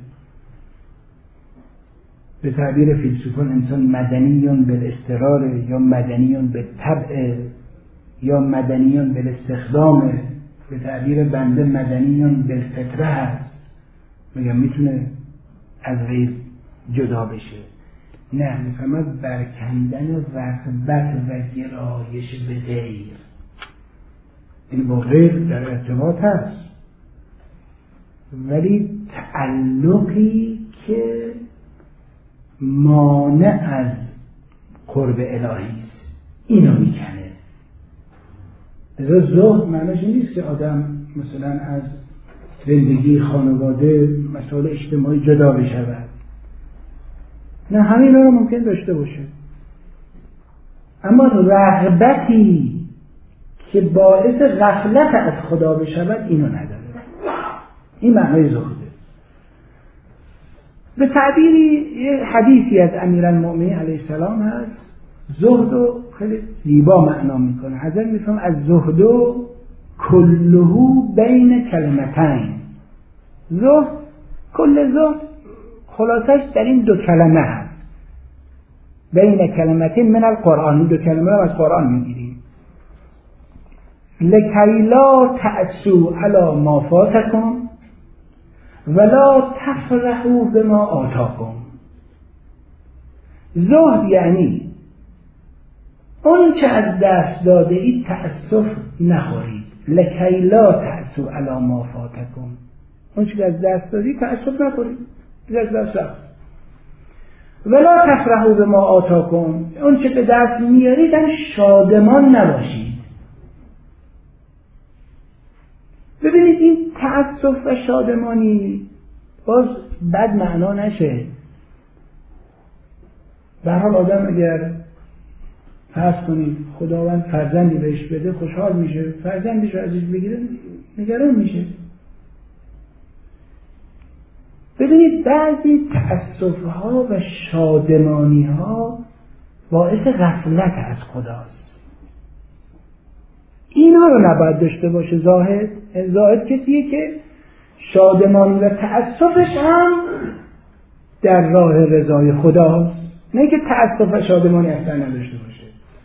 به تعبیر فیلسوفان انسان مدنیون بالاضطرار یا مدنیون بالطبع یا مدنیون بالاستخدام. به تعبیر بنده مدنیون بالفطره هست، میگم میتونه از غیر جدا بشه. نه، میفهمد برکندن رغبت و گرایش به غیر. این با غیر در ارتباط هست، ولی تعلقی که مانع از قرب الهی است اینو میکنه. لذا زهد معناش نیست که آدم مثلا از زندگی خانواده مسائل اجتماعی جدا بشود. نه، همین رو ممکن داشته باشه، اما رغبتی که باعث غفلت از خدا بشود اینو نداره. این معنای زهده. به تعبیری یه حدیثی از امیرالمؤمنین علیه السلام هست، زهدو خیلی زیبا معنا میکنه. حضرت میفهم از زهدو کلهو بین کلمتین. زهد، کل زهد خلاصش در این 2 کلمه هست، بین کلمتین من القرآن. این 2 کلمه رو از قرآن میگیریم. لکی لا تأسوا علی ما فاتکم ولا تفرحوا بما آتاکم. زهد یعنی اون چه از دست داده اید تأسف نخورید. لکی لا تأسوا علی ما فاتکم، اون چه از دست دادید تأسف نخورید، از دست رفت. ولا تفرحوا بما آتاکم، اون چه به دست میارید هم شادمان نباشید. ببینید این تأسف و شادمانی باز بد معنا نشه. به هر حال آدم اگر فرض کنید خداوند فرزندی بهش بده خوشحال میشه، فرزندش رو ازش بگیره نگران میشه. ببینید بعضی تأسف ها و شادمانی ها باعث غفلت از خداست. اینا رو نباید داشته باشه زاهد. زاهد کسیه که شادمانی و تأسفش هم در راه رضای خداست، نه که تأسف و شادمانی اصلا نداشته باشه.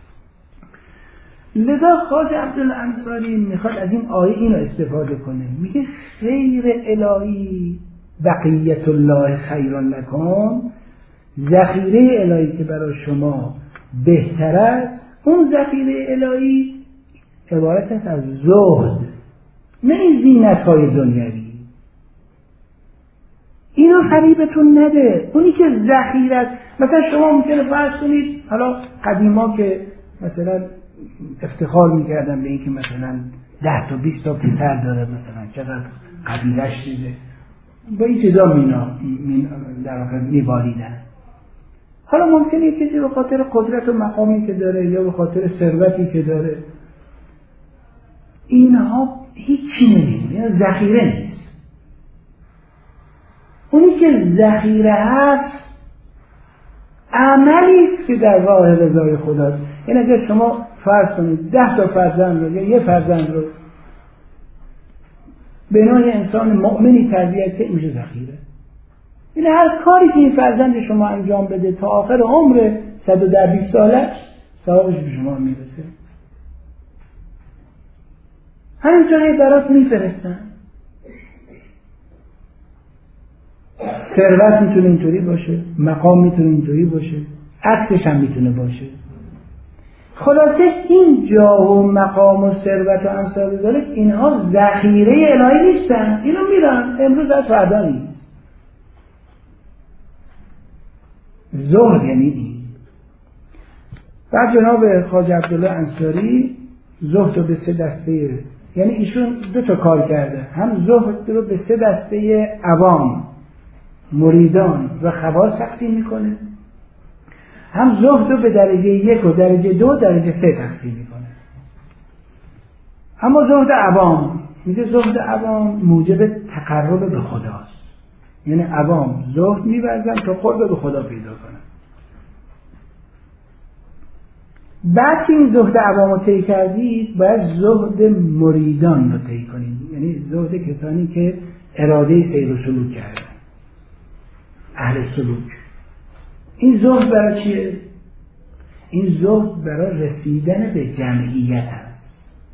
لذا خواجه عبدالانصاری میخواد از این آیه اینو استفاده کنه. میگه خیر الهی بقیت الله خیر لکم، ذخیره الهی که برای شما بهتر است. اون ذخیره الهی عبارت است از زهد، نه این زینت‌های دنیوی. اینو فریبتون نده. اونی که ذخیره است، مثلا شما ممکنه فرض کنید حالا قدیما که مثلا افتخار میکردن به این که مثلا 10 تا 20 تا پسر داره، مثلا چقدر قبیلش دیده، با این چیزا در واقع میبالیدن. حالا ممکنه کسی به خاطر قدرت و مقامی که داره یا به خاطر ثروتی که داره اینها هیچی نمیمونه، ذخیره نیست. اونی که ذخیره هست عملی است که در راه رضای خداست. یعنی اگر شما فرض کنید 10 تا فرزند رو یا یه فرزند رو به نوع انسان مؤمنی تربیت که میشه ذخیره. این هر کاری که این فرزند شما انجام بده تا آخر عمر 120 سالش ثوابش به شما میرسه. همینطوری برات میفرستن. ثروت میتونه اینطوری باشه، مقام میتونه اینطوری باشه، عکسش هم میتونه باشه. خلاصه این جا و مقام و ثروت و امثال ذالک اینها ذخیره الهی نیستن، اینو میرن امروز از فردا نیست. زهد یعنی این. بعد جناب خواجه عبدالله انصاری زهد رو به 3 دسته، یعنی ایشون 2 تا کار کرده، هم زهد رو به 3 دسته عوام، مریدان و خواص تقسیم میکنه، هم زهد رو به درجه 1 و درجه 2 و درجه 3 تقسیم میکنه. اما زهد عوام میگه زهد عوام موجب تقرب به خداست، یعنی عوام زهد می‌ورزن تا قرب به خدا پیدا کنن. بعد که این زهد عوام رو طی کردید باید زهد مریدان رو طی کنید، یعنی زهد کسانی که اراده سیر و سلوک کردن، اهل سلوک. این زهد برای چیه؟ این زهد برای رسیدن به جمعیت است،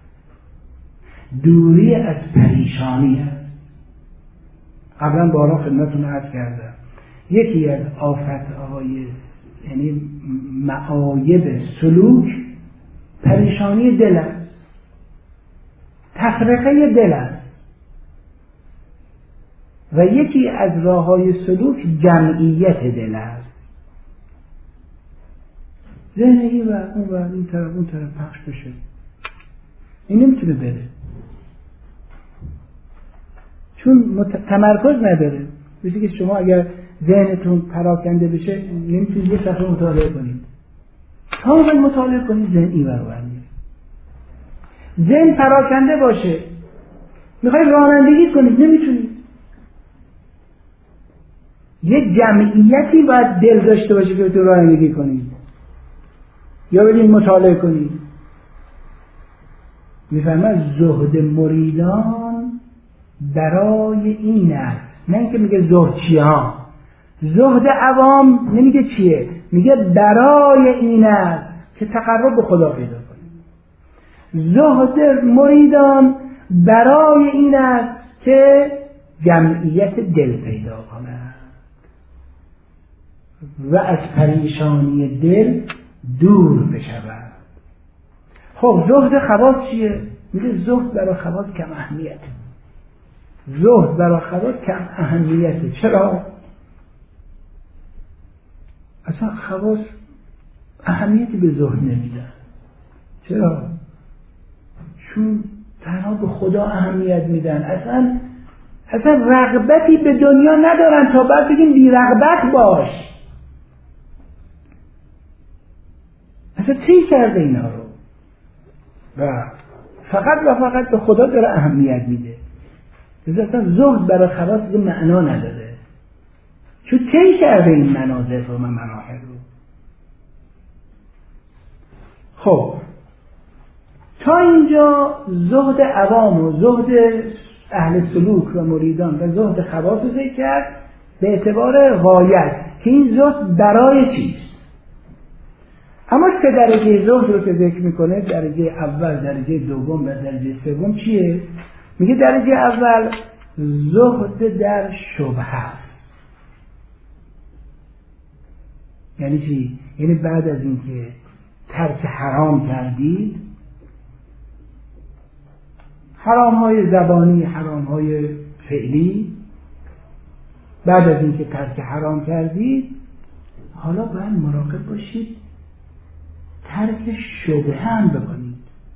دوری از پریشانی است. قبلا بارها خدمتتون عرض کردم یکی از آفت‌های یعنی معایب سلوک پریشانی دل است، تفرقه دل است، و یکی از راه‌های سلوک جمعیت دل است. ذهنی و اون و این طرف اون طرف پخش بشه، این نمیتونه بره چون تمرکز نداره. مثل که شما اگر ذهنتون پراکنده بشه نمیتونید یه صفحه مطالعه کنید، تا اون مطالعه کنید ذهن این ور اون میره. ذهن پراکنده باشه میخواید رانندگی کنید نمیتونید. یه جمعیتی باید دل داشته باشه که تو رانندگی کنید یا برید مطالعه کنید. میفهمه زهد مریدان برای این است، نه اینکه میگه زهد چیه ها. زهد عوام نمیگه چیه، میگه برای این است که تقرب به خدا پیدا کنید. زهد مریدان برای این است که جمعیت دل پیدا کنند و از پریشانی دل دور بشود. خب زهد خواص چیه؟ میگه زهد برای خواص کم اهمیته. زهد برای خواص کم اهمیته. چرا؟ اصلا خواص اهمیتی به زهد نمیدن. چرا؟ چون تنها به خدا اهمیت میدن. اصلا رغبتی به دنیا ندارن تا بعد بگیم بی رغبت باش. اصلا طی کرده اینا رو و فقط به خدا داره اهمیت میده. اصلا زهد برای خواص معنا نداره چون طی کرده این مناظر رو و مراحل رو. خب تا اینجا زهد عوام و زهد اهل سلوک و مریدان و زهد خواص رو ذکر کرد به اعتبار غایت که این زهد برای چیست. اما 3 درجه زهد رو که ذکر میکنه، درجه اول، درجه دوم و درجه سوم چیه؟ میگه درجه اول زهد در شبهه است. یعنی چی؟ یعنی بعد از اینکه ترک حرام کردید، حرام های زبانی، حرام های فعلی، بعد از اینکه ترک حرام کردید حالا باید مراقب باشید ترک شبهه هم بکنید.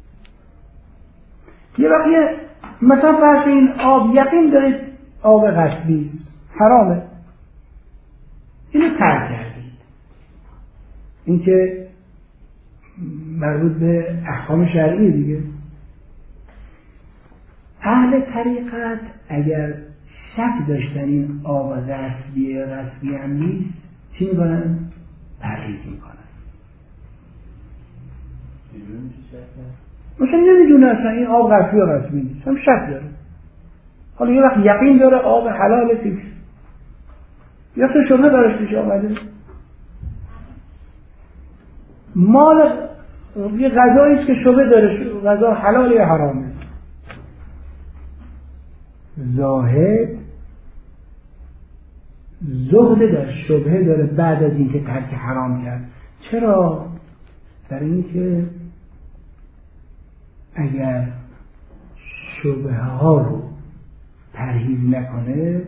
یه وقتی مثلا فرض این آب یقین دارید آب غصبی است، حرامه، اینو ترک کردید. این که مربوط به احکام شرعی دیگه. اهل طریقت اگر شک داشتن این آب غصبی هم نیست، چی میکنن؟ پرهیز میکنن. مثلا نمیدونه اصلا این آب غصبی یا غصبی نیست، هم شک داره. حالا یه وقت یقین داره آب حلال فیکس، یا تو شبه براش پیش آمده، مال یه غذایی است که شبه داره، غذا حلال یا حرامه. زاهد زهد در شبهه داره بعد از اینکه ترک حرام کرد. چرا؟ در اینکه اگر شبهه ها رو پرهیز نکنه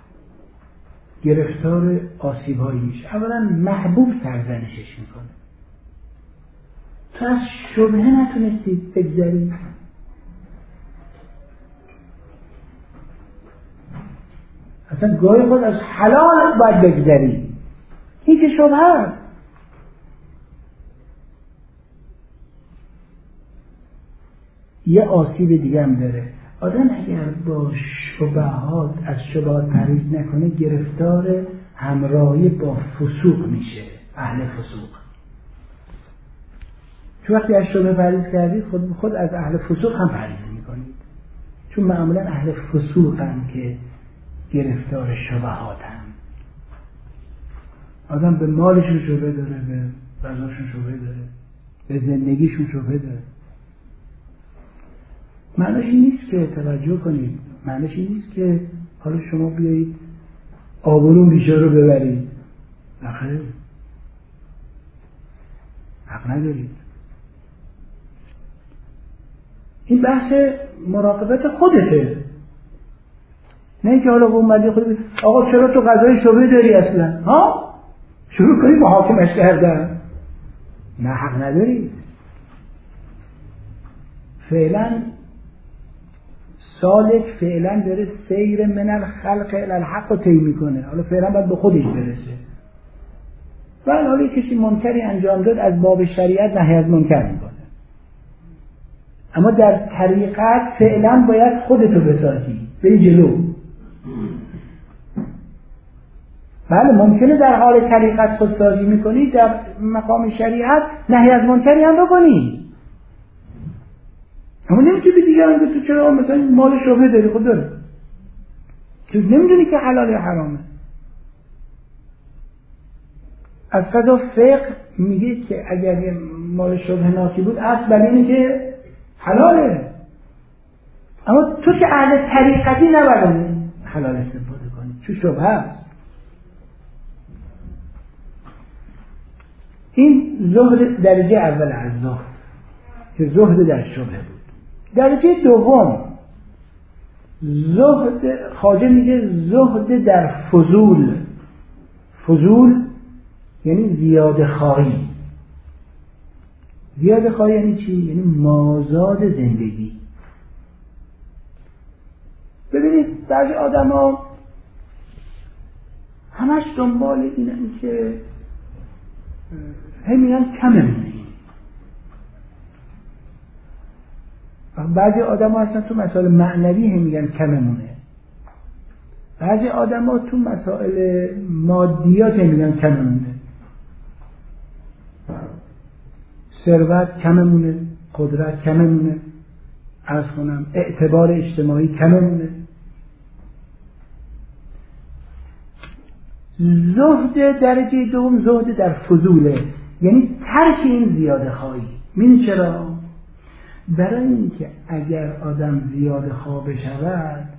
گرفتار آسیب هایی میشه. اولا محبوب سرزنشش میکنه. تو از شبهه نتونستید بگذری، اصلا گاهی خود از حلال باید بگذری، این که شبهه است. یه آسیب دیگه هم داره. آدم اگر با شبهات از شبهات پرهیز نکنه گرفتار همراهی با فسوق میشه، اهل فسوق. چون وقتی از شبهه پرهیز کردید خود از اهل فسوق هم پرهیز میکنید، چون معمولا اهل فسوق هم که گرفتار شبهات هم. آدم به مالشون شبهه داره، به غذاشون شبهه داره، به زندگیشون شبهه داره. معنیش این نیست که توجه کنید، معنیش این نیست که حالا شما بیایید آبرون بیچاره رو ببرید. نخیر، حق ندارید. این بحث مراقبت خودته، نه اینکه حالا اومدی خودت آقا چرا تو غذای شبهه داری اصلا؟ ها؟ شروع کنید محاکمش کردن. نه، حق ندارید. فعلا سالک فعلا داره سیر من الخلق الی الحق رو طی میکنه. حالا فعلا باید به خودش برسه. ولی حالا کسی منکری انجام داد از باب شریعت نهی از منکر میکنه، اما در طریقت فعلا باید خودتو بسازی، بری جلو. بله ممکنه در حال طریقت خودسازی میکنی، در مقام شریعت نهی از منکری هم بکنی، اما نمیتونی به دیگران که تو چرا مثلا مال شبهه داری. خود داره تو نمیدونی که حلال یا حرامه. از قضا فقه میگه که اگر یه مال شبهه ناکی بود اصل بر اینه که حلاله، اما تو که اهل طریقتی نباید حلال استفاده کنی چون شبهه است. این زهد درجه اول از زهد که زهد در شبهه بود. درجه دوم زهد، خواجه میگه زهد در فضول. فضول یعنی زیاده خواهی. زیاده خواهی یعنی چی؟ یعنی مازاد زندگی. ببینید بعضی آدم ها همش دنبال اینن که همینن کمه. بعضی آدم ها اصلا تو مسائل معنوی هم میگن کممونه. بعضی آدم ها تو مسائل مادیات هم میگن کممونه. ثروت کممونه، قدرت کممونه، عرض کنم اعتبار اجتماعی کممونه. زهد درجه دوم زهد در فضوله، یعنی ترک این زیاده خواهی. می‌دونی چرا؟ برای اینکه اگر آدم زیاده خواه بشود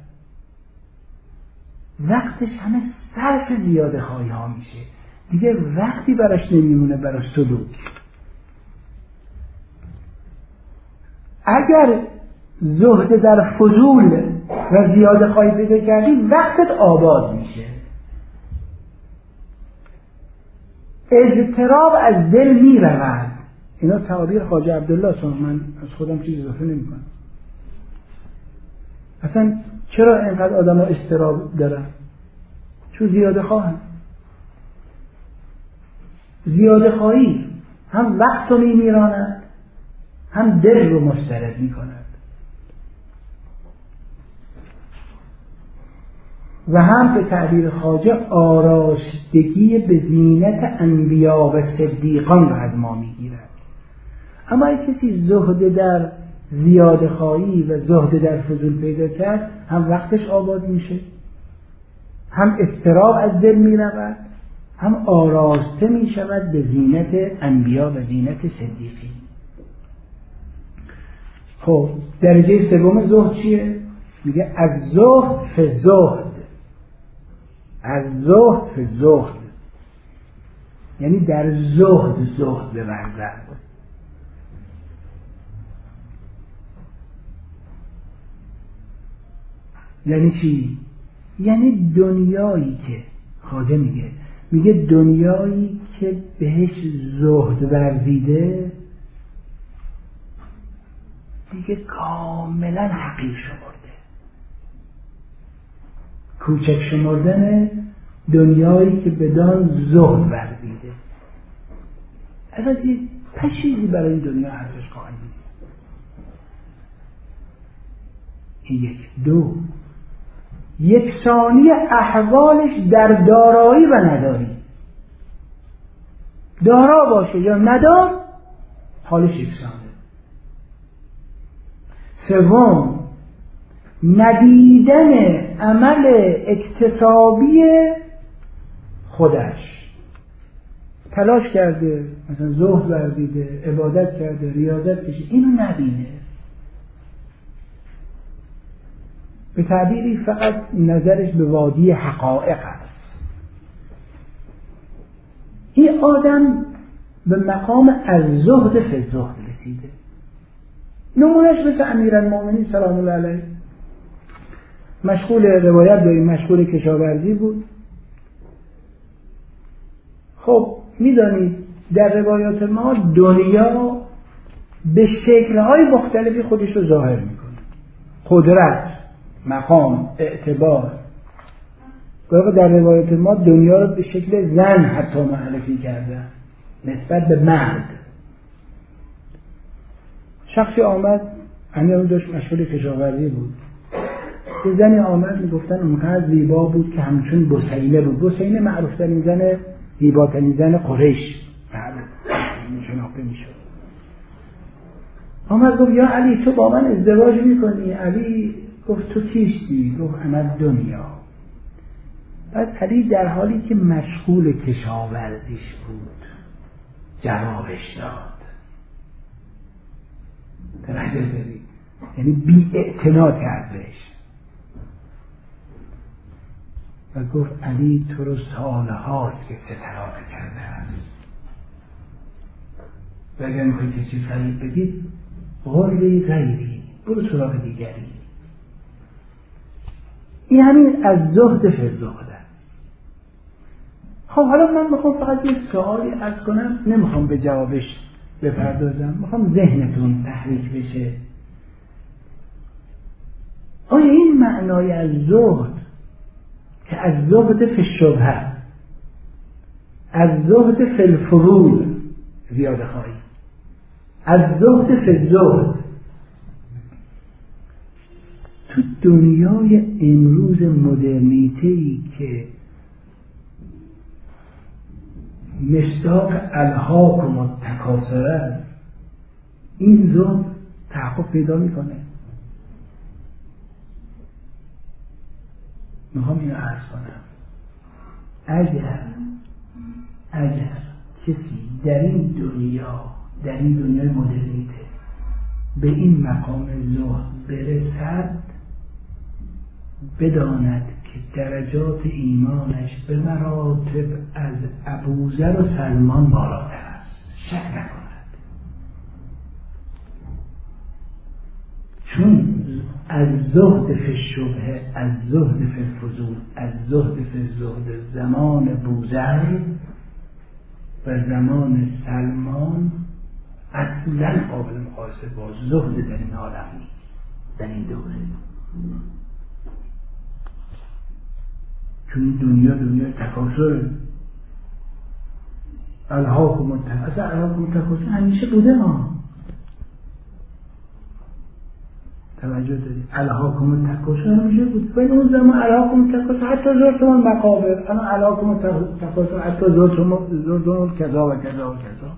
وقتش همه صرف زیاده خواهی ها میشه، دیگه وقتی براش نمیمونه برای سلوک. اگر زهد در فضول و زیاده خواهی پیدا کردی وقتت آباد میشه. اضطراب از دل میرود. اینا تعابیر خواجه عبدالله است، من از خودم چیزی اضافه نمی‌کنم. اصلا چرا اینقدر آدم‌ها اضطراب دارن؟ چون زیاده خواهن. زیاده خواهی هم وقت رو می‌میراند، هم دل رو مضطرب می‌کند. و هم به تعبیر خواجه آراشتگی به زینت انبیا و صدیقان را از ما میگیرد. اما اگه کسی زهد در زیاده خواهی و زهد در فضول پیدا کرد، هم وقتش آباد میشه، هم اضطراب از دل میرود، هم آراسته میشود به زینت انبیا و زینت صدیقین. خب درجه سوم زهد چیه؟ میگه از زهد فی زهد، از زهد فی زهد، یعنی در زهد بورزد. یعنی چی؟ یعنی دنیایی که خواجه میگه دنیایی که بهش زهد ورزیده دیگه کاملا حقیر شمرده. کوچک شمردن دنیایی که بدان زهد ورزیده. اصلا چیزی برای این دنیا ارزش قائل نیست. این یک. دو، یکسانی احوالش در دارایی و نداری. دارا باشه یا ندار، حالش یکسانه. سوم، ندیدن عمل اکتسابی خودش. تلاش کرده، مثلا زهد ورزیده، عبادت کرده، ریاضت کشید، اینو نبینه. به تعبیری فقط نظرش به وادی حقایق است. این آدم به مقام از زهد فی زهد رسیده. نمونهش مثل امیرالمومنین سلام الله علیه، مشغول روایت داریم، مشغول کشاورزی بود. خب میدانید در روایات ما دنیا به شکل‌های مختلفی خودش رو ظاهر میکنه. قدرت، مقام، اعتبار. در روایات ما دنیا رو به شکل زن حتی معرفی کرده نسبت به مرد. شخصی آمد، امیر داشت مشغول کشاورزی بود، یه زنی آمد میگفتن اونقدر زیبا بود که همچون بسینه بود. بسینه معروفترین زن، زیباترین زن قریش شناخته میشد. آمد گفت یا علی تو با من ازدواج میکنی؟ علی گفت تو کیستی؟ گفت انا دنیا. بعد علی در حالی که مشغول کشاورزیش بود جوابش داد. توجه داری؟ یعنی بی اعتنا کرد بهش و گفت علی تو رو سالهاست که سترابه کرده است و اگر میخوایی کسی فریب بدید غری غیری، برو سراغ دیگری. این همین از زهد فی زهد است. خب حالا من میخوام فقط یه سوالی عرض کنم، نمیخوام به جوابش بپردازم، میخوام ذهنتون تحریک بشه. آیا این معنای از زهد که از زهد فی الشبهه، از زهد فی الفضول زیاده خواهی، از زهد فی الزهد تو دنیای امروز مدرنیته‌ای که مصداق الهاکم التکاثر است، این زهد تحقق پیدا میکنه؟ میخوام اینو عرض کنم. اگر کسی در این دنیا، در این دنیای مدرنیته به این مقام زهد برسد، بداند که درجات ایمانش به مراتب از ابوذر و سلمان بالاتر است. شک نکند. چون از زهد فی الشبهه، از زهد فی الفضول، از زهد فی الزهد زمان بوذر و زمان سلمان اصلا قابل مقایسه با زهد در این عالم نیست، در این دوره. چون دنیا تکاثر، الهاکم التکاثر همیشه بوده ها. توجه دارید؟ الهاکم التکاثر همیشه بود. ولی اون زمان الهاکم التکاثر حتی زرتم المقابر، الان الهاکم التکاثر حتی زرتم کذا و کذا و کذا.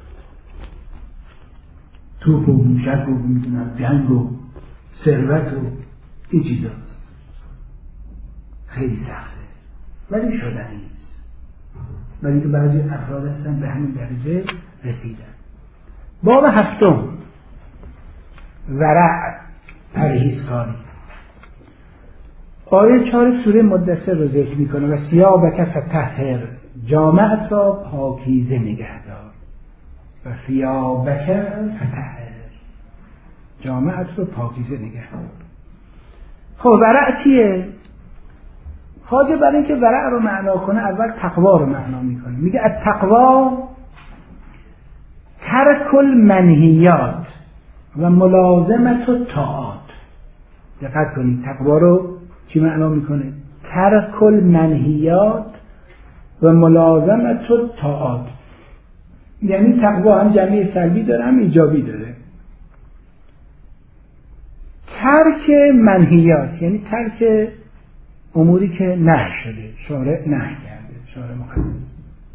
توپ و موشک و میدونم جنگ و ثروت و این چیزاست. خیلی سخته ولی شدنیست. ولی که بعضی افراد هستن به همین درجه رسیدن. باب هفتم، ورع، پرهیزکاری. آیه 4 سوره مدثر رو ذکر میکنه و ثیابک فطهر، جامعت را پاکیزه نگهدار. و ثیابک فطهر، جامعت رو پاکیزه نگهدار. خب ورع چیه؟ خواجه برای اینکه ورع رو معنا کنه اول تقوا رو معنا میکنه. میگه التقوا ترک المنهیات و ملازمت الطاعات. دقت کنید تقوا رو چی معنا میکنه؟ ترک المنهیات و ملازمت الطاعات. یعنی تقوا هم جمعی سلبی داره هم ایجابی داره. ترک منهیات یعنی ترک اموری که نهی شده، شارع نهی کرده، شارع مقدس.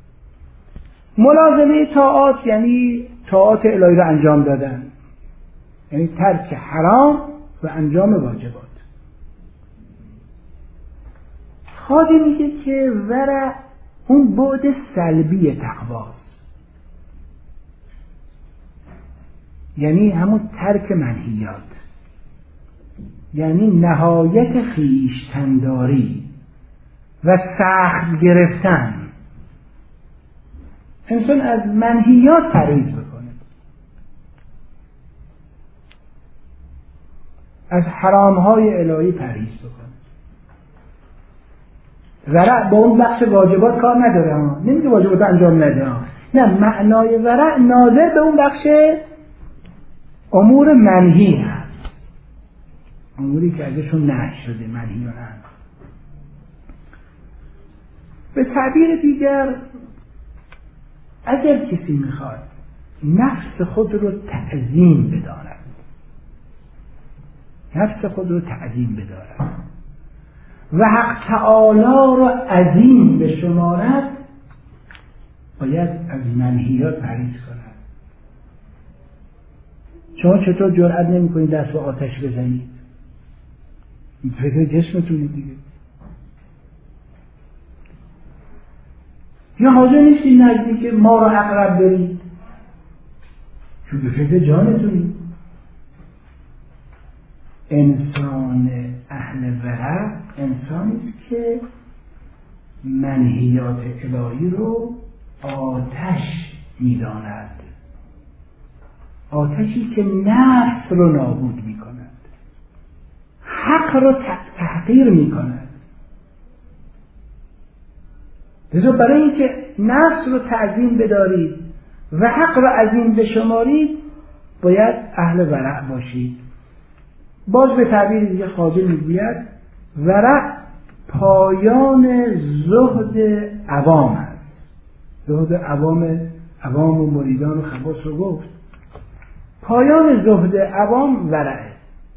ملازمه طاعات یعنی طاعات الهی رو انجام دادن، یعنی ترک حرام و انجام واجبات. خواجه میگه که ورع اون بعد سلبی تقواست، یعنی همون ترک منهیات، یعنی نهایت خویشتنداری و سخت گرفتن. انسان از منهیات پرهیز بکنه، از حرامهای الهی پرهیز بکنه. ورع با اون بخش واجبات کار نداره، نمیگه واجبات انجام نده، نه، معنای ورع ناظر به اون بخش امور منهی هست، اموری که ازشون نهی شده، منهی و نهی. به تعبیر دیگر اگر کسی میخواد نفس خود رو تعظیم بدارد، نفس خود رو تعظیم بدارد و حق تعالی رو عظیم بشمارد، باید از منهیات پرهیز کند. شما چطور جرئت نمی‌کنید دست به آتش بزنید؟ فکر جسمتونید دیگه. یا حاضر نیستید نزدیک ما رو عقرب برید چون به فکر جانتونید. انسان اهل ورع انسانی است که منهیات الهی رو آتش می‌داند، آتشی که نفس رو نابود می‌کند، حق رو تحقیر می‌کند. لذا برای اینکه نفس رو تعظیم بدارید و حق رو عظیم بشمارید باید اهل ورع باشید. باز به تعبیر دیگه خواجه میگوید ورع پایان زهد عوام است. زهد عوام و مریدان و خواص رو گفت. پایان زهد عوام ورعه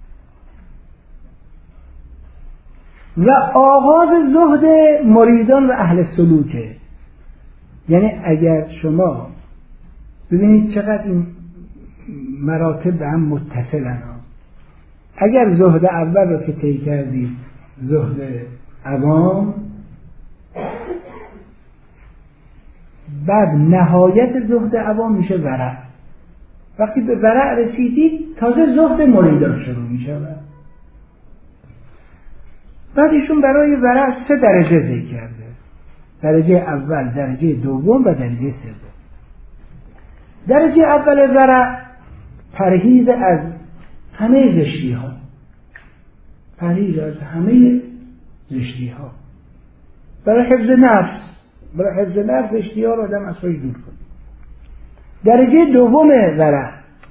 و آغاز زهد مریدان و اهل سلوکه. یعنی اگر شما ببینید چقدر این مراتب به هم متصلن، اگر زهد اول رو که طی کردید زهد عوام، بعد نهایت زهد عوام میشه ورع. وقتی به ورع رسیدید تازه زهد مریدان شروع میشه. بعد ایشون برای ورع 3 درجه ذکر کرده: درجه اول، درجه دوم و درجه سوم. درجه اول ورع پرهیز از همه زشتی ها، پرهیز از همه زشتی ها برای حفظ نفس، برای حفظ نفس زشتی ها رو آدم از خودش دور کنه. درجه دوم ورع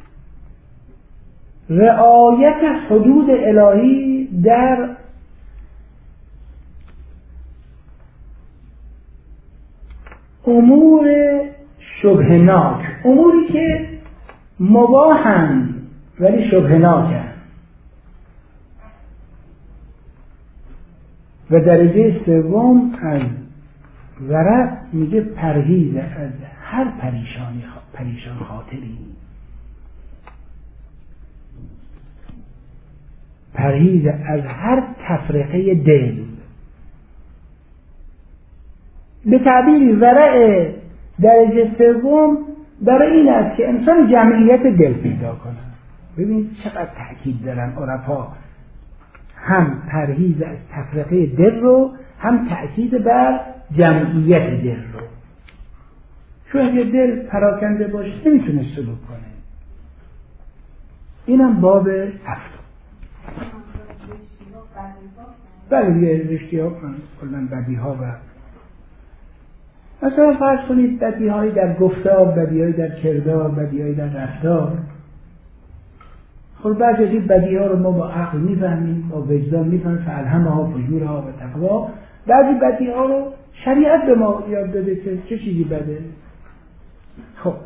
رعایت حدود الهی در امور شبهناک، اموری که مباحن ولی شبهناکن. و درجه سوم از ورع میگه پرهیز از هر پریشان خاطری، پرهیز از هر تفرقه دل. به تعبیری ورع درجه سوم برای این است که انسان جمعیت دل پیدا کنه. ببینید چقدر تأکید دارن عرفا، هم پرهیز از تفرقه دل رو، هم تأکید بر جمعیت دل رو. چون اگه دل پراکنده باشه نمیتونه سلوک کنه. اینم باب 7. بله دیگه رشتی ها کلن بدی ها و مثلا فرض کنید بدی هایی در گفتار، بدی هایی در کردار، بدی هایی در رفتار. خب بعضی از این بدی ها رو ما با عقل میفهمیم، با وجدان میفهمیم، فالهمها فجورها و تقوا. بعضی بدی ها رو شریعت به ما یاد داده که چه چیزی بده. خب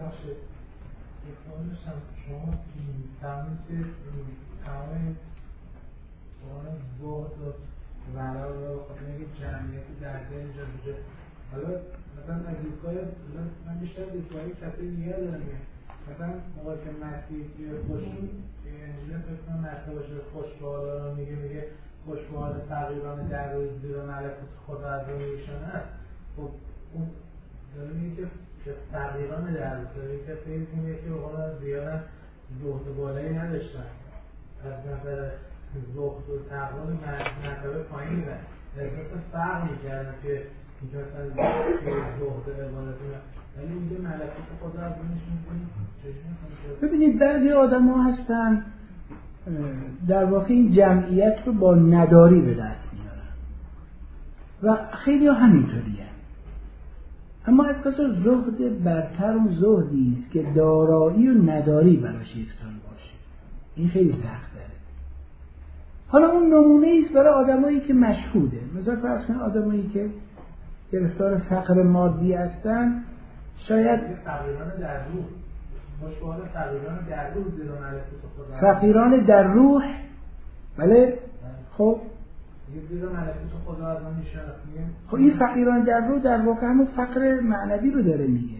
حالا مثلا از دیدگاه من بیشتر دیدگاهی کسی دیگه دارم، مثلا موقع که مسیح یا انجیل فکر مسیح باشه خوشبالا رو میگه خوشبال فقیران در روز زیر ملکوت خدا از اون ایشان هست. خب اون داره میگه که فقیران در روز داره که فیل میگه که اوقات زیادن زهد بالایی نداشتن، از نظر زهد و تقوان مرتبه پایین میدن، احساس فقر میکردن که اینجا مثلا زهد عبادتونه، ولی میگه ملکوت خدا از اونش میکنیم. ببینید بعضی آدم ها هستن در واقع این جمعیت رو با نداری به دست میارن و خیلی ها همینطوری هست. اما از قصد زهد برتر اون زهدی است که دارایی و نداری براش یکسان باشه. این خیلی سخت داره. حالا اون نمونه ایست برای آدمایی که مشهوده. مثلا فرض کنید آدمایی که گرفتار فقر مادی هستن، شاید فقیران در روح، مشبهات فقیران در روح زیر ملکوت خدا، فقیران در روح. بله خب زیر ملکوت خدا از اون میشن. خب این فقیران در روح در واقع همون فقر معنوی رو داره میگه.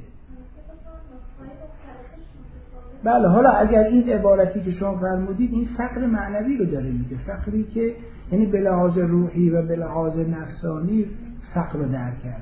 بله حالا اگر این عبارتی که شما فرمودید این فقر معنوی رو داره میگه، فقری که یعنی به لحاظ روحی و به لحاظ نفسانی فقر رو درک کرده.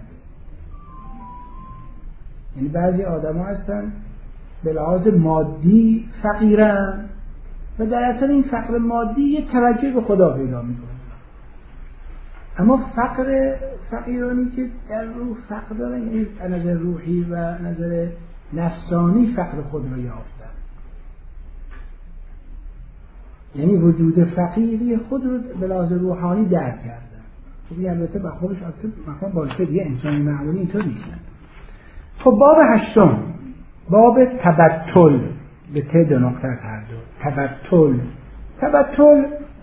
یعنی بعضی آدم ها هستن به لحاظ مادی فقیرن و در اصل این فقر مادی یه توجه به خدا پیدا میکنه. اما فقیرانی که در روح فقر دارن، یعنی از نظر روحی و نظر نفسانی فقر خود رو یافتن، یعنی وجود فقیری خود رو به لحاظ روحانی درک کردن. خب این البته با خودش مفهوم باشه دیگه، انسانی معمولی اینطور نیستن. خب باب 8 باب تبتل، به ته 2 نقطه از هر دو. تبتل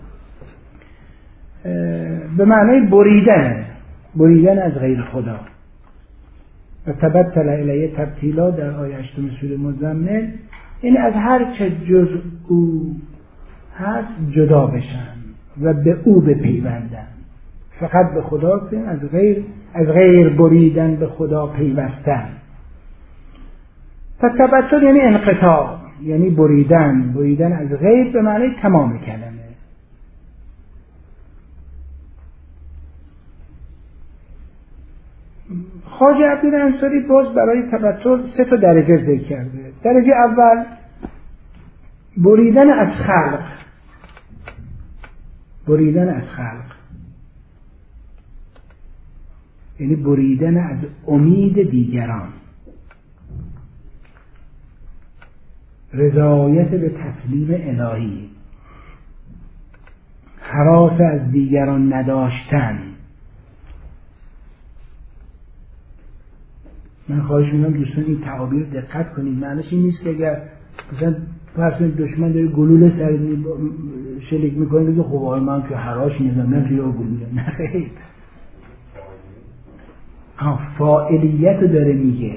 به معنای بریدن از غیر خدا. و تبتل الیه تبتیلا در آیه 8 سوره مزمل، یعنی از هر چه جز او هست جدا بشن و به او بپیوندن. فقط به خدا از غیر بریدن به خدا پیوستن. تبتل یعنی انقطاع، یعنی بریدن از غیر به معنی تمام کلمه. خواجه عبدالانصاری باز برای تبتل 3 درجه ذکر کرده. درجه اول بریدن از خلق، یعنی بریدن از امید دیگران، رضایت به تسلیم الهی، هراس از دیگران نداشتن. من خواهش می‌کنم دوستان این تعابیر دقت کنید. معنیش این نیست که اگر مثلا فرض کنید دشمن داره گلوله سر شلیک میکنه بگه خب آقای من که حراش نمیدونم توی گلوله. نه خیر، فاعلیت رو داره میگه.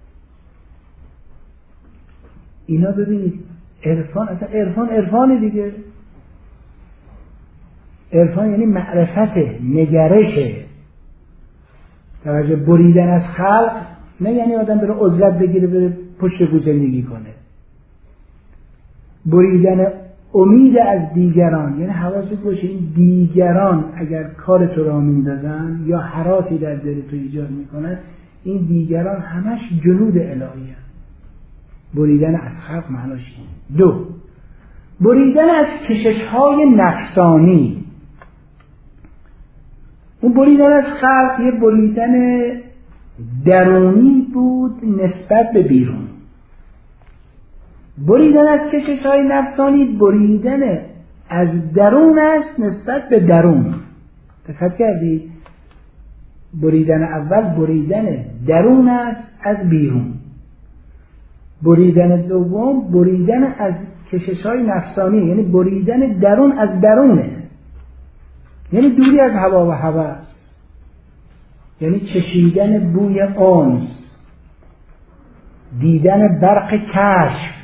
اینا ببینید عرفان، اصلا عرفان دیگه. عرفان یعنی معرفت، نگرشه. توجه، بریدن از خلق نه یعنی آدم بره عزلت بگیره بره پشت کو زندگی کنه. بریدن امید از دیگران یعنی حواست باشه این دیگران اگر کار تو را میندازن یا هراسی در دل تو ایجاد میکنن، این دیگران همش جنود الهی هست. بریدن از خلق معناش اینه. 2. بریدن از کشش‌های نفسانی. اون بریدن از خلق یه بریدن درونی بود نسبت به بیرون. بریدن از کشش‌های نفسانی بریدن از درون است نسبت به درون. دقت کردی؟ بریدن اول بریدن درون است از بیرون. بریدن دوم بریدن از کشش‌های نفسانی، یعنی بریدن درون از درونه، یعنی دوری از هوا و هوس، یعنی چشیدن بوی انس، دیدن برق کشف،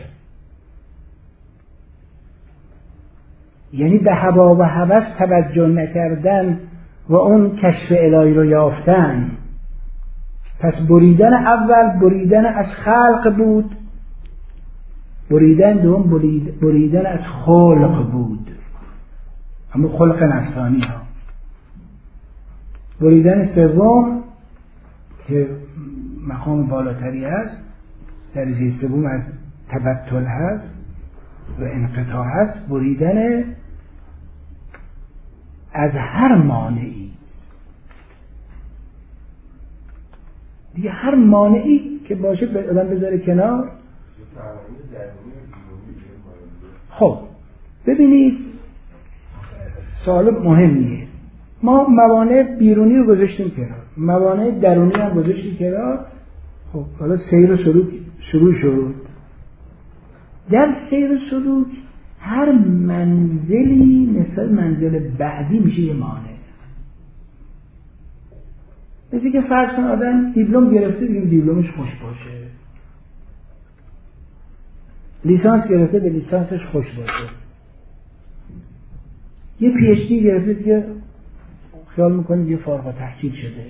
یعنی به هوا و هوس توجه نکردن و اون کشف الهی رو یافتن. پس بریدن اول بریدن از خلق بود، بریدن دوم بریدن از خلق بود، اما خلق نفسانی ها. بریدن سوم که مقام بالاتری است، درجه سوم از تبتل هست و انقطاع هست، بریدن از هر مانعی. دیگه هر مانعی که باشه آدم بذاره کنار. خب ببینید سوال مهمیه. ما موانع بیرونی رو گذاشتیم کنار، موانع درونی هم گذاشتیم کنار. خب حالا سیر و سلوک شروع شد. در سیر و سلوک هر منزلی مثل منزل بعدی میشه یه مانع. مثل که فرض کن آدم دیپلم گرفته، دیگه دیپلمش خوش باشه، لیسانس گرفته به لیسانسش خوش باشه، یه پی اچ دی گرفته دیگه خیال میکنه دیگه فارغ التحصیل شده.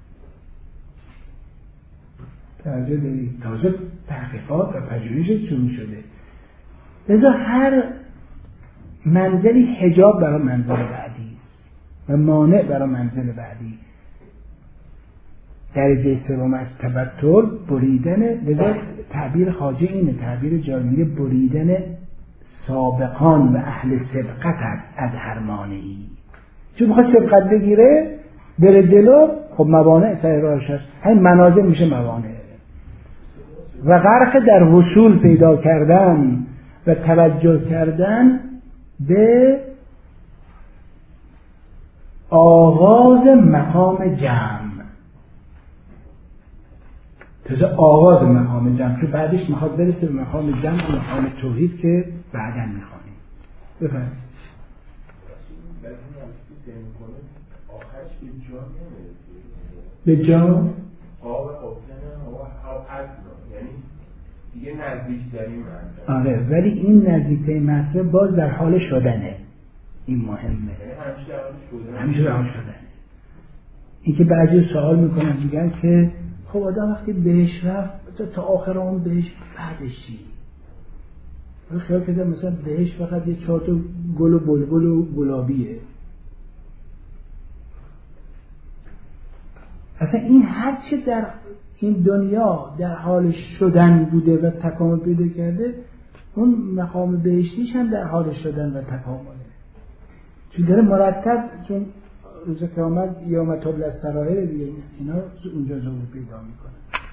تازه تحقیقات و پژوهش شروع شده. لذا هر منزلی حجاب برای منزل بعدی است و مانع برای منزل بعدی. درجه سوم از تبتل بریدن، لذا تعبیر خواجه اینه، تعبیر جامیه بریدن سابقان و اهل سبقت است از هر مانعی. چون بخواد سبقت بگیره بره جلو، خب موانع سر راهش هست، همین منازل میشه موانع. و غرق در وصول پیدا کردن و توجه کردن به آغاز مقام جمع. تازه آغاز مقام جمع که بعدش میخواد برسه به مقام جمع و مقام توحید که بعداً میخوانیم. بفرمایید. به جا یعنی دیگه نزدیک داریم. آره، ولی این نزدیکه مطلب باز در حال شدنه. این مهمه، همیشه در حال شدنه. این که بعضی سوال میکنن میگن که خب آدم وقتی بهش رفت تا آخر اون بهش بعدش چی؟ خیال کرده مثلا بهش فقط یه 4 تا گل و بلبل و گلابیه. اصلا این هرچه در این دنیا در حال شدن بوده و تکامل پیدا کرده، اون مقام بهشتیش هم در حال شدن و تکامله. چون داره مرتب، چون روز قیامت یوم تبلی السرائر دیگه اینا اونجا ظهور پیدا میکنه.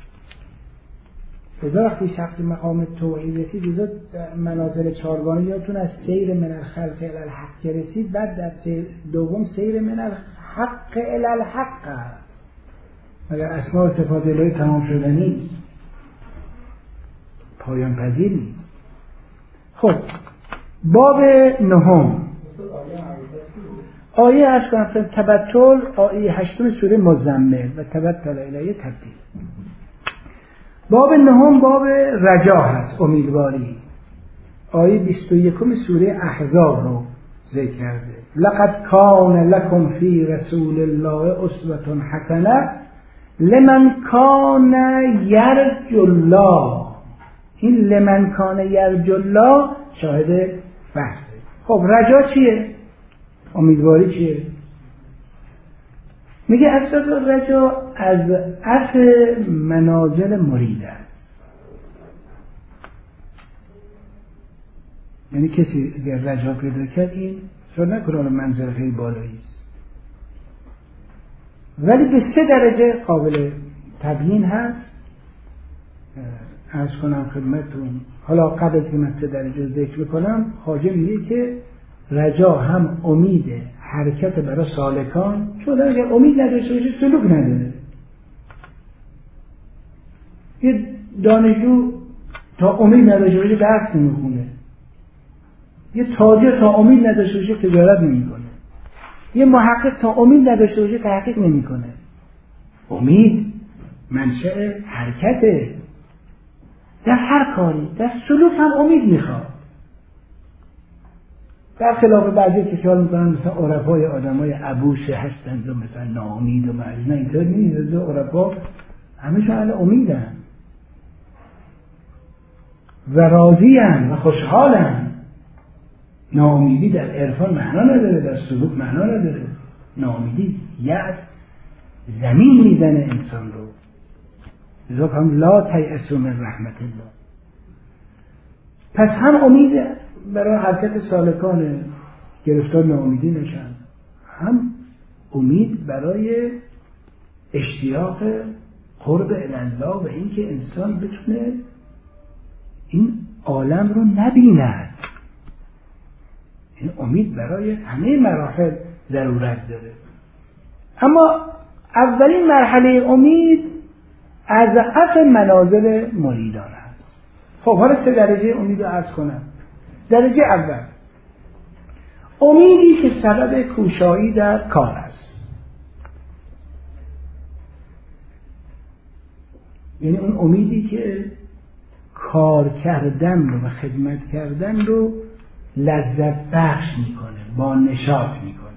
لذا وقتی شخص مقام توحید رسید، لذا منازل چارگانه یادتون از سیر من الخلق الی الحق رسید، بعد در سیر دوم سیر من الحق الی الحق است. مگر اسماء و صفات الهی تمام شده نیست، پایان پذیر نیست. خب باب 9 آیه 8 تبتل، آیه 8 سوره مزمل و تبتل الیه تبدیل. باب 9 باب رجا هست، امیدواری. آیه 21 سوره احزاب رو ذکر کرده. لقد کان لکم فی رسول الله اسوة حسنه لمن کان یرجو الله. این لمن کان یرجو الله شاهد بحثه. خب رجا چیه؟ امیدواری چیه؟ میگه اساس رجا از منازل مرید است. یعنی کسی اگر رجا پیدا کرد این شاید نکنه منزل خیلی بالایی است، ولی به 3 درجه قابل تبیین هست. عرض کنم خدمتتون، حالا قبل از که من 3 درجه ذکر بکنم، خواجه میگه که رجا هم امید حرکت برای سالکان، چون اگر امید نداشته باشه سلوک نداره. یه دانشجو تا امید نداشته باشه درس نمیخونه، یه تاجر تا امید نداشته باشه تجارت نمیکنه، یه محقق تا امید نداشته باشه تحقیق نمیکنه. امید منشأ حرکته در هر کاری. در سلوک هم امید میخواد. در خلاف بعضی که خیال میکنن مثلا عرفای آدمای عبوسه هستند و مثلا ناامید و معجون، نه اینطور نیست. عرفا همشون اهل امیدن و راضی‌اند و خوشحالن. ناامیدی در عرفان معنا نداره، در سلوک معنا نداره. ناامیدی یأس زمین میزنه انسان رو. لذا هم لا تیأسوا من رحمت الله. پس هم امید برای حرکت سالکان گرفتار ناامیدی نشن، هم امید برای اشتیاق قرب الله و اینکه انسان بتونه این عالم رو نبیند. این امید برای همه مراحل ضرورت داره. اما اولین مرحله امید از منازل مریدان است. خب حالا 3 درجه امید رو عرض کنم. درجه اول امیدی که سبب کوشایی در کار است. یعنی اون امیدی که کار کردن رو و خدمت کردن رو لذت بخش میکنه، با نشاط میکنه.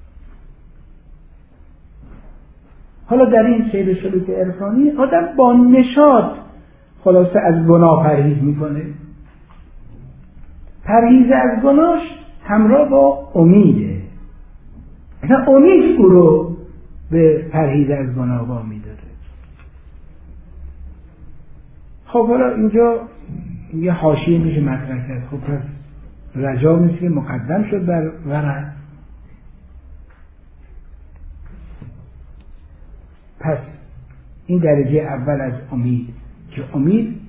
حالا در این سیر سلوک عرفانی آدم با نشاط خلاصه از گناه پرهیز میکنه. پرهیز از گناهش همراه با امیده. مثلا امید او رو به پرهیز از گناه وامی داره. خب حالا اینجا یه حاشیه میشه مطرح کرد. خب پس رجا مثل که مقدم شد بر ورع. پس این درجه اول از امید که امید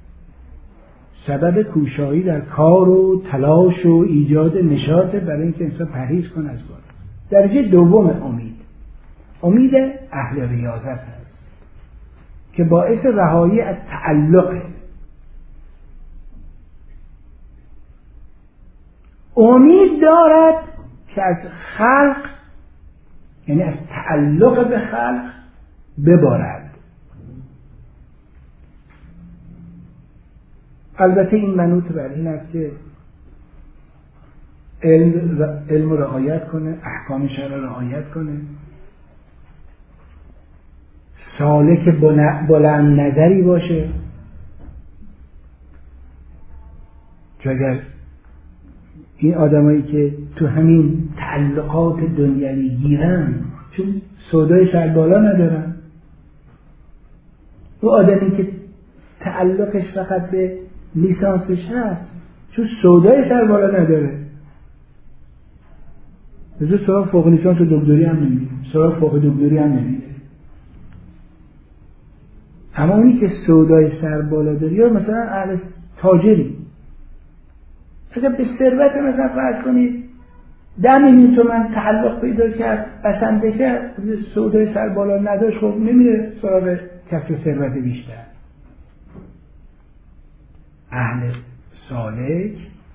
سبب کوشایی در کار و تلاش و ایجاد نشاط برای اینکه انسان پرهیز کنه از گناه. درجه دوم امید اهل ریاضت است که باعث رهایی از تعلقه. امید دارد که از خلق، یعنی از تعلق به خلق ببارد. البته این منوط بر این است که علم رعایت کنه، احکام شرع رعایت کنه، سالک بلند نظری باشه. چون اگر این آدمایی که تو همین تعلقات دنیوی گیرن، چون سودای سر بالا ندارن، او آدمی که تعلقش فقط به لیسانسش هست چون سودای سر بالا نداره، مثل سراغ فوق لیسانس و دکتری هم نمیره، سراغ فوق دکتری هم نمیره. اما اونی که سودای سر بالا داره، یا مثلا اهل تاجری، اگر به ثروت مثلا فرض کنید 10 میلیون تومان تعلق پیدا کرد، بسنده کرد، سودای سر بالا نداشت، خب نمیره سراغ کسب ثروت بیشتر. اهل سالک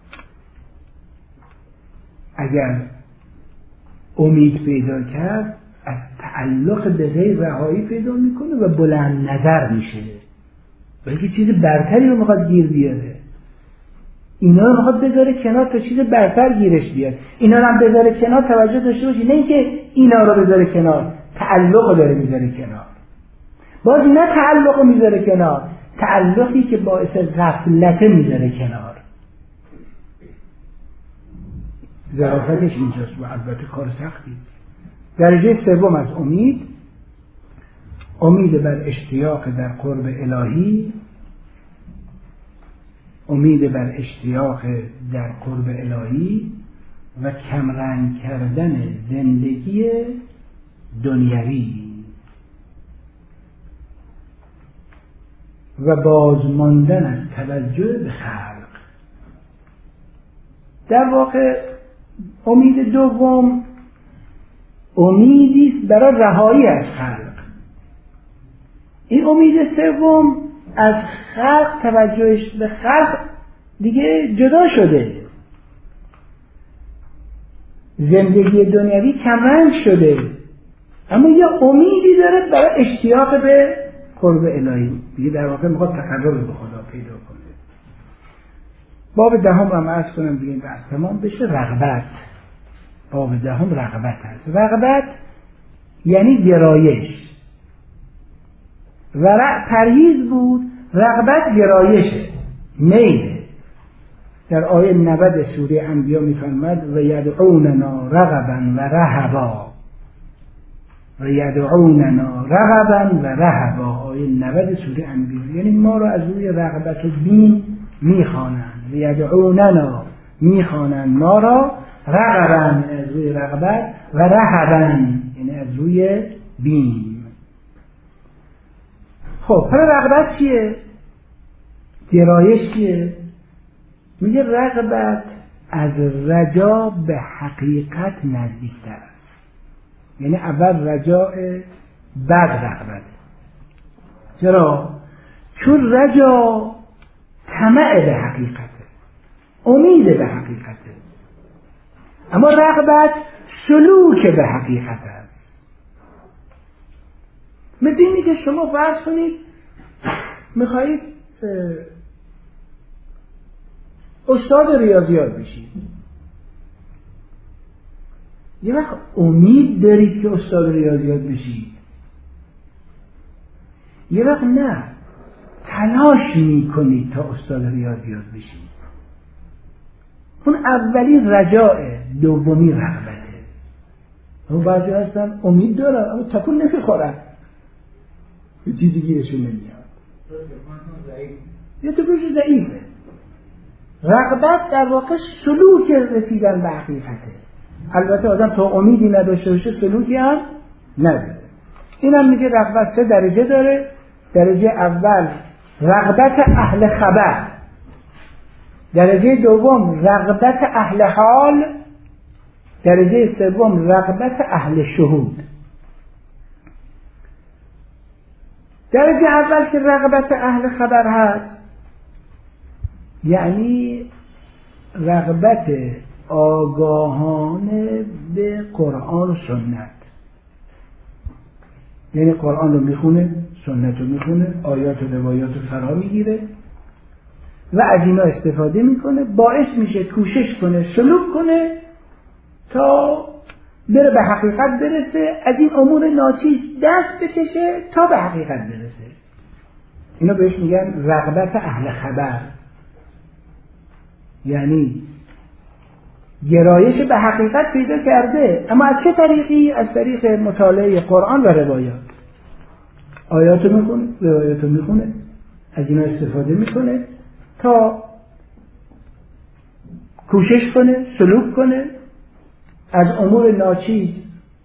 اگر امید پیدا کرد، از تعلق به غیر رهایی پیدا میکنه و بلند نظر میشه، بلکه چیز برتری رو میخواد گیر بیاره. اینا رو میخواد بذاره کنار تا چیز برتر گیرش بیاد. اینا رو هم بذاره کنار، توجه داشته باشی، نه اینکه اینا رو بذاره کنار، تعلق داره میذاره کنار. باز نه تعلق میذاره کنار، تعلقی که باعث غفلت میذاره کنار. ظرافتش اینجاست و البته کار سختی است. درجه سوم از امید بر اشتیاق در قرب الهی، امید بر اشتیاق در قرب الهی و کمرنگ کردن زندگی دنیوی و بازماندن از توجه به خلق. در واقع امید دوم امیدی است برای رهایی از خلق. این امید سوم از خلق، توجهش به خلق دیگه جدا شده، زندگی دنیوی کمرنگ شده، اما یه امیدی داره برای اشتیاق به قرب الهی. دیگه در واقع میخواد تقرب به خدا پیدا کنه. باب دهم رو عرض کنم دیگه این بحث تمام بشه. رغبت. باب دهم رغبت هست. رغبت یعنی گرایش. ورع پرهیز بود، رغبت گرایشه، میله. در آیه 90 سوره انبیاء میفرماد و یدعوننا رغبا و رهبا، و یدعوننا رغبا و رهبا. آیه 90 سوره انبیاء، یعنی ما رو از روی رغبت و بیم میخوانند. و یدعوننا، میخوانند ما را، رغبا از روی رغبت و رهبا یعنی از روی بیم. خب حالا رغبت چیه؟ گرایش چیه؟ میگه رغبت از رجا به حقیقت نزدیکتر است. یعنی اول رجاء، بعد رغبت. چرا؟ چون رجا طمع به حقیقته، امید به حقیقته، اما رغبت سلوک به حقیقت است. مثل اینی که شما فرض کنید میخواهید استاد ریاضیات بشید، یه وقت امید دارید که استاد ریاضیات بشید، یه وقت نه، تلاش میکنید تا استاد ریاضیات بشید. اون اولی رجاء، دومی رغبته. اون بعضی هستن امید دارن اما تکون نمیخورن، یه چیزی گیرشون نمیاد، یه تکونش ضعیفه. رغبت در واقع سلوک رسیدن به حقیقته. البته آدم تا امیدی نداشته باشه سلوکی هم نداره. این هم میگه رغبت 3 درجه داره. درجه اول رغبت اهل خبر، درجه دوم رغبت اهل حال، درجه سوم رغبت اهل شهود. درجه اول که رغبت اهل خبر هست، یعنی رغبت آگاهانه به قرآن و سنت. یعنی قرآن رو میخونه، سنت رو میخونه، آیات و روایات رو فرا میگیره و از اینا استفاده میکنه، باعث میشه کوشش کنه، سلوک کنه تا بره به حقیقت برسه، از این امور ناچیز دست بکشه تا به حقیقت برسه. اینا بهش میگن رغبت اهل خبر. یعنی گرایش به حقیقت پیدا کرده، اما از چه طریقی؟ از طریق مطالعه قرآن و روایات. آیاتو میخونه، روایاتو میخونه، از اینا استفاده میکنه تا کوشش کنه، سلوک کنه، از امور ناچیز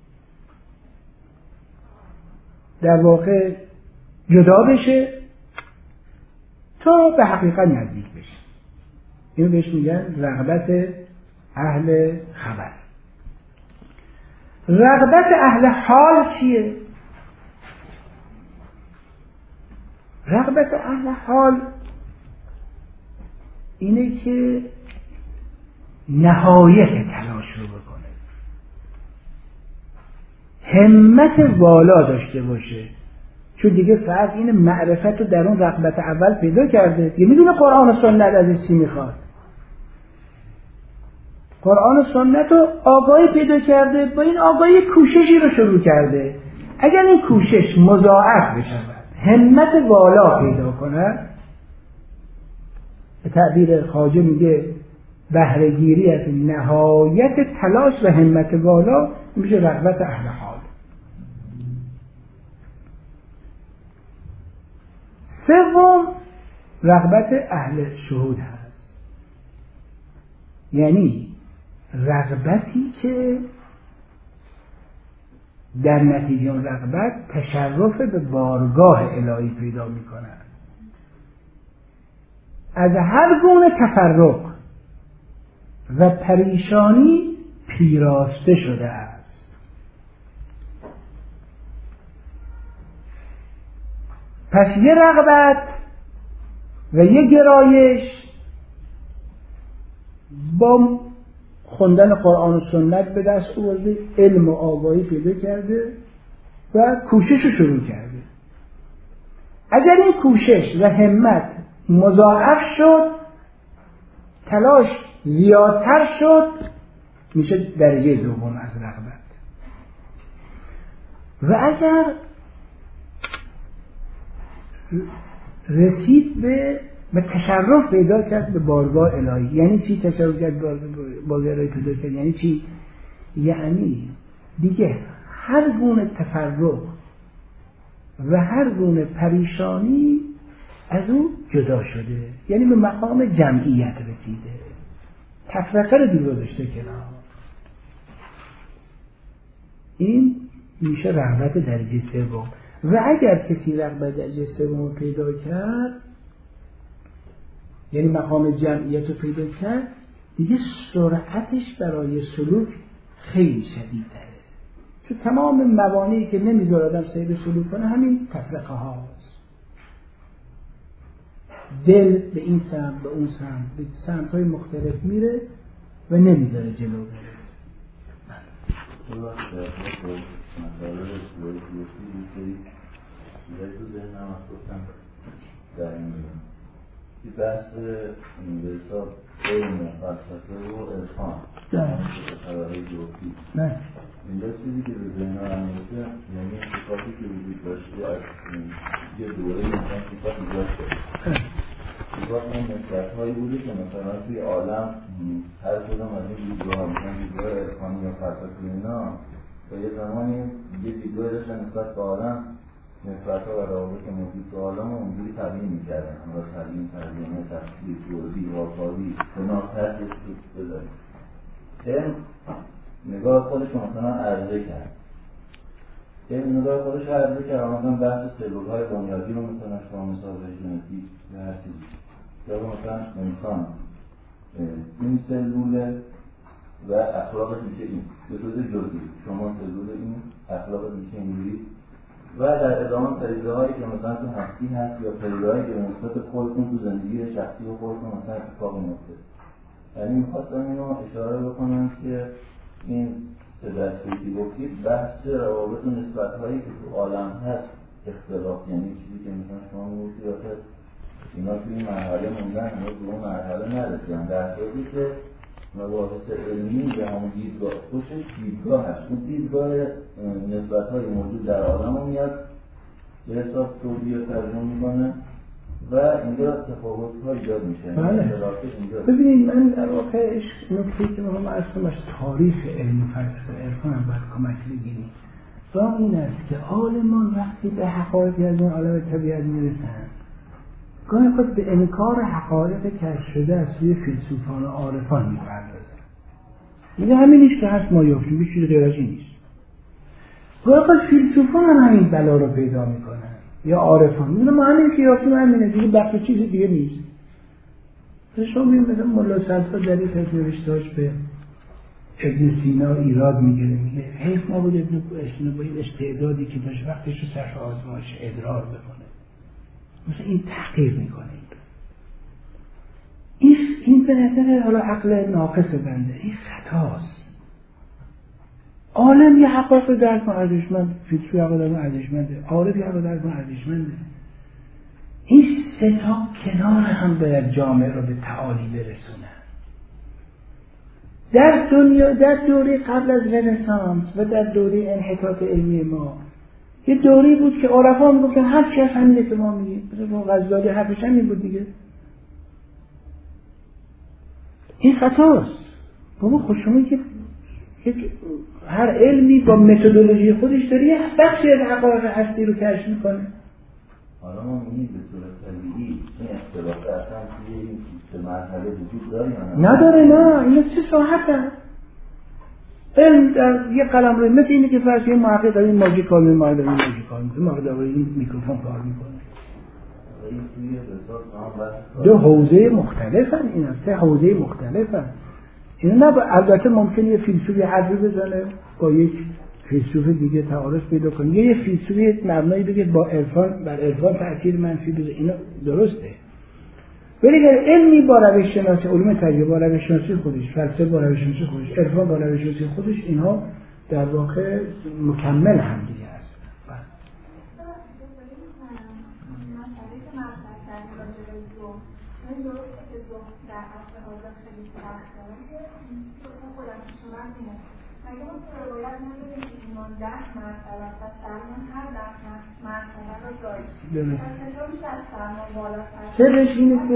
در واقع جدا بشه تا به حقیقت نزدیک بشه. اینو بهش میگن رغبت اهل خبر. رغبت اهل حال چیه؟ رغبت اهل حال اینه که نهایت تلاش رو بکنه، همت والا داشته باشه، چون دیگه فرض اینه معرفت رو در اون رغبت اول پیدا کرده، دیگه میدونه قرآن و سنت ازش چی میخواد، قرآن و سنت رو آگاهی پیدا کرده، با این آگاهی کوششی رو شروع کرده. اگر این کوشش مضاعف بشود، همت والا پیدا کند، به تعبیر خواجه میگه بهره‌گیری از نهایت تلاش و همت والا، میشه رغبت اهل حال. سوم رغبت اهل شهود هست، یعنی رغبتی که در نتیجه اون رغبت تشرف به بارگاه الهی پیدا می کند، از هر گونه تفرق و پریشانی پیراسته شده است. پس یه رغبت و یه گرایش با خوندن قرآن و سنت به دست آورده، علم و آگاهی پیدا کرده و کوشش رو شروع کرده. اگر این کوشش و همت مضاعف شد، تلاش زیادتر شد، میشه درجه دوم از رغبت. و اگر رسید به تشرف پیدا کرد به بارگاه الهی. یعنی چی تشرف کرد به بارگاه الهی پیدا کرد؟ یعنی چی؟ یعنی دیگه هر گونه تفرق و هر گونه پریشانی از او جدا شده، یعنی به مقام جمعیت رسیده، تفرقه رو دور گذاشته کنار. این میشه رغبت درجه سوم. و اگر کسی رغبت درجه سوم پیدا کرد، یعنی مقام جمعیت رو پیدا کرد، دیگه سرعتش برای سلوک خیلی شدیدتره، چون تمام موانعی که نمیذاره آدم سیر سلوک کنه همین تفرقه هاست. دل به این سمت به اون سمت، به سمت های مختلف میره و نمیذاره جلو بره. این بحث به حساب علم فلسفه و عرفان خبرهای جوفی، اینجا چیزی که به ذهن هم میرسه، یعنی اتفاقی که وجود داشته از یه دوره مثلا اتفاق ایجاد شده. اتفاق این نسبت‌هایی بوده که مثلا توی عالم هر کدام از این دیدگاه، مثلا دیدگاه عرفانی یا فلسفه اینا تا یه زمانی یه دیدگاه داشتن نسبت به عالم، نسبت‌ها و روابط موجود تو عالم رو اونجوری تبیین می‌کردن، حالا تبیین، ترجمه، تفسیر، سوردی، واقعی، گناه ترکش رو بذاریم. علم نگاه خودش رو مثلا عرضه کرد. علم نگاه خودش رو عرضه کرد، مثلا بحث سلول‌های بنیادی رو مثلا شما مثال ژنتیک یا هر چیزی، یا مثلا انسان این سلوله و اخلاقش میشه این، به صورت جزئی شما سلول این، اخلاقش میشه اینجوری. و در ادامه پدیده‌هایی که مثلا تو هستی هست یا پدیده‌هایی که به نسبت خودتون تو زندگی شخصی و خودتون مثلا اتفاق میفته. یعنی می‌خواستم اینو اشاره بکنم که این سه دسته که گفتید بحث روابط و نسبت‌هایی که تو عالم هست اختلاف، یعنی چیزی که مثلا شما میگفتید آخه اینا توی این مرحله موندن، اینا تو اون مرحله نرسیدن، در صورتی که مباحث علمی به همون دیدگاه خوشش دیدگاه هست. اون دیدگاه نسبت‌های موجود در عالم رو میاد به حساب توضیح و ترجمه میکنه و اینجا تفاوت‌ها ایجاد میشه. بله. ببینید من در واقع نکته که میخوام عرض کنم از تاریخ علم و فلسفه عرفان هم باید کمک بگیریم. راه این است که عالمان وقتی به حقایقی از اون عالم طبیعت میرسن، گاهی خود به انکار حقایق کشف شده از سوی فیلسوفان و عارفان میپردازن. میگه همین نیست که هست ما یافتیم، هیچ چیز غیر از این نیست. گاهی خود فیلسوفان هم همین بلا رو پیدا میکنن یا عارفان، میگن ما همین که یافتیم همینه، دیگه بقیه چیز دیگه نیست. شما میگیم مثلا ملا صدرا در یک از نوشته‌هاش به ابن سینا ایراد میگیره، میگه حیف ما بود ابن سینا با این استعدادی که داشت وقتش رو صرف آزمایش ادرار بکنه، مثلا این تحقیر میکنه. این به نظر حالا عقل ناقص بنده این خطاست. عالم یه حقایق درک کنه ارزشمند، فیلسوف حقایق درک کنه ارزشمنده، عارف حقایق درک کنه ارزشمنده. این سه تا کنار هم باید جامعه رو به تعالی برسونن. در دنیا در دوره قبل از رنسانس و در دوره انحطاط علمی ما یه دوری بود که عرفا میگفتن هر چی همینه که ما میگیم. مثلا غزالی حرفش همین بود دیگه. این خطاست. بابا خود شما که هر علمی با متدولوژی خودش داره یه بخشی از حقایق هستی رو کشف میکنه. حالا ما میگیم به صورت طبیعی این اختلاف اصلا توی این سه مرحله وجود داره یا نه؟ نداره. نه اینا سه ساحته. علم در یه قلم روی مثل اینه که فرض کنیم محقق داره این ماژیک کار میکنه، محقق داره این ماژیک کار میکنه، محقق داره این میکروفون کار میکنه. دو حوزه مختلفن. اینا سه حوزه مختلفن. اینا نه البته ممکنه یه فیلسوفی حرفی بزنه با یک فیلسوف دیگه تعارض پیدا کنه، یه فیلسوفی مبنایی بگه با عرفان بر عرفان تأثیر منفی بذاره. اینا درسته. ولی اگر علمی با روش شناسی، علوم تجربه با روش شناسی خودش، فلسفه با روش شناسی خودش، عرفان با روش شناسی خودش، اینها در واقع مکمل هم دیگه است. اگه ما تو روایت نداریم که ایمان 10 مرتبه است و سلمان هر 10 مرتبه رو داریم، پس چطور میشه از سلمان بالاتر؟ سرش اینه که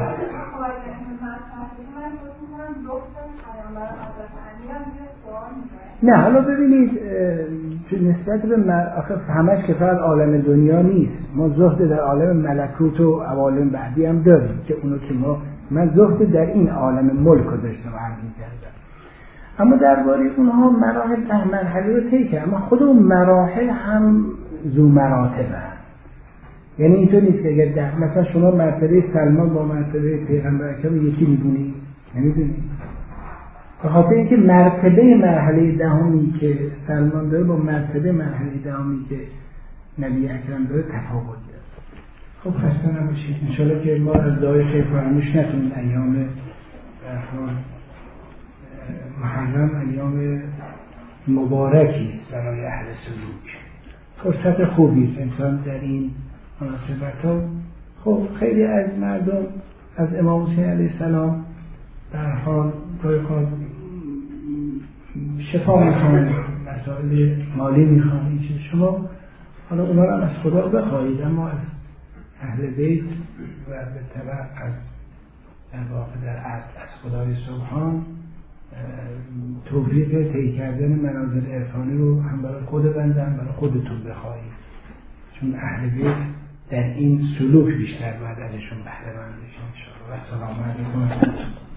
من فکر می‌کنم دکتر پیامبر حضرت علی هم یه سوال می‌کنه. نه حالا ببینید نسبت به آخه همش که فقط عالم دنیا نیست. ما زهد در عالم ملکوت و عوالم بعدی هم داریم که اونو که من زهد در این عالم ملک رو داشتم و عرض می‌کردم. اما درباره اونها مراحل ده مرحله رو طی کرد. اما خود اون مراحل هم ذو مراتبه. یعنی اینطور نیست که اگر مثلا شما مرتبه سلمان با مرتبه پیغمبر اکرم یکی می‌دونید، نمی‌دونید. به خاطر اینکه مرتبه مرحله دهمی که سلمان داره با مرتبه مرحله دهمی که نبی اکرم داره تفاوت داره. خب خسته نباشید. ان شاءالله که ما از دعای خیر فراموش نکنیم. ایام محرم ایام مبارکی است برای اهل سلوک. فرصت خوبی است انسان در این مناسبت‌ها. خب خیلی از مردم از امام حسین علیه السلام در حال گاهی شفا می‌خوان، مسائل مالی می‌خوان. این چیز شما حالا اونا رو از خدا بخواهید، اما از اهل بیت و به تبع از در واقع در اصل از خدای سبحان توفیق طی کردن منازل عرفانی رو هم برای خود بنده هم برای خودتون بخواهید، چون اهل بیت در این سلوک بیشتر باید ازشون بهره مند بشید ان شاء الله. و السلام علیکم.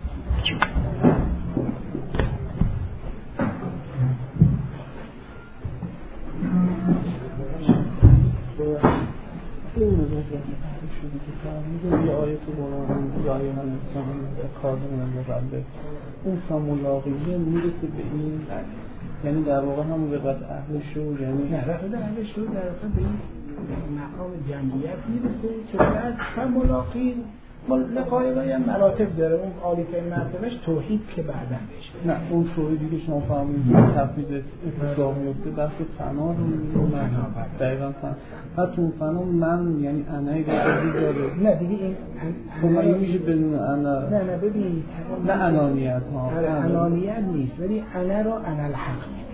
یه آیه تو قرآن یا آیه من انسان کار من مبلغ اون ملاقیه میرسه به این، یعنی در واقع همون رقت اهلش رو، یعنی رقت اهلش رو در واقع به این مقام جمعیت میرسه که بعد ملاقی لقایقای هم مراتب داره. اون عالی‌ترین مرتبهش توحید که بعداً بشه. نه اون توحیدی که شما فهمیدید تفویض اتفاق میفته بحث فنا رو میگه. دقیقاً فنا. تو فنا من یعنی انایی وجود داره. نه دیگه این شما میشه بدون انا. نه ببین نه انانیت ها. انانیت نیست، ولی انا رو انا الحق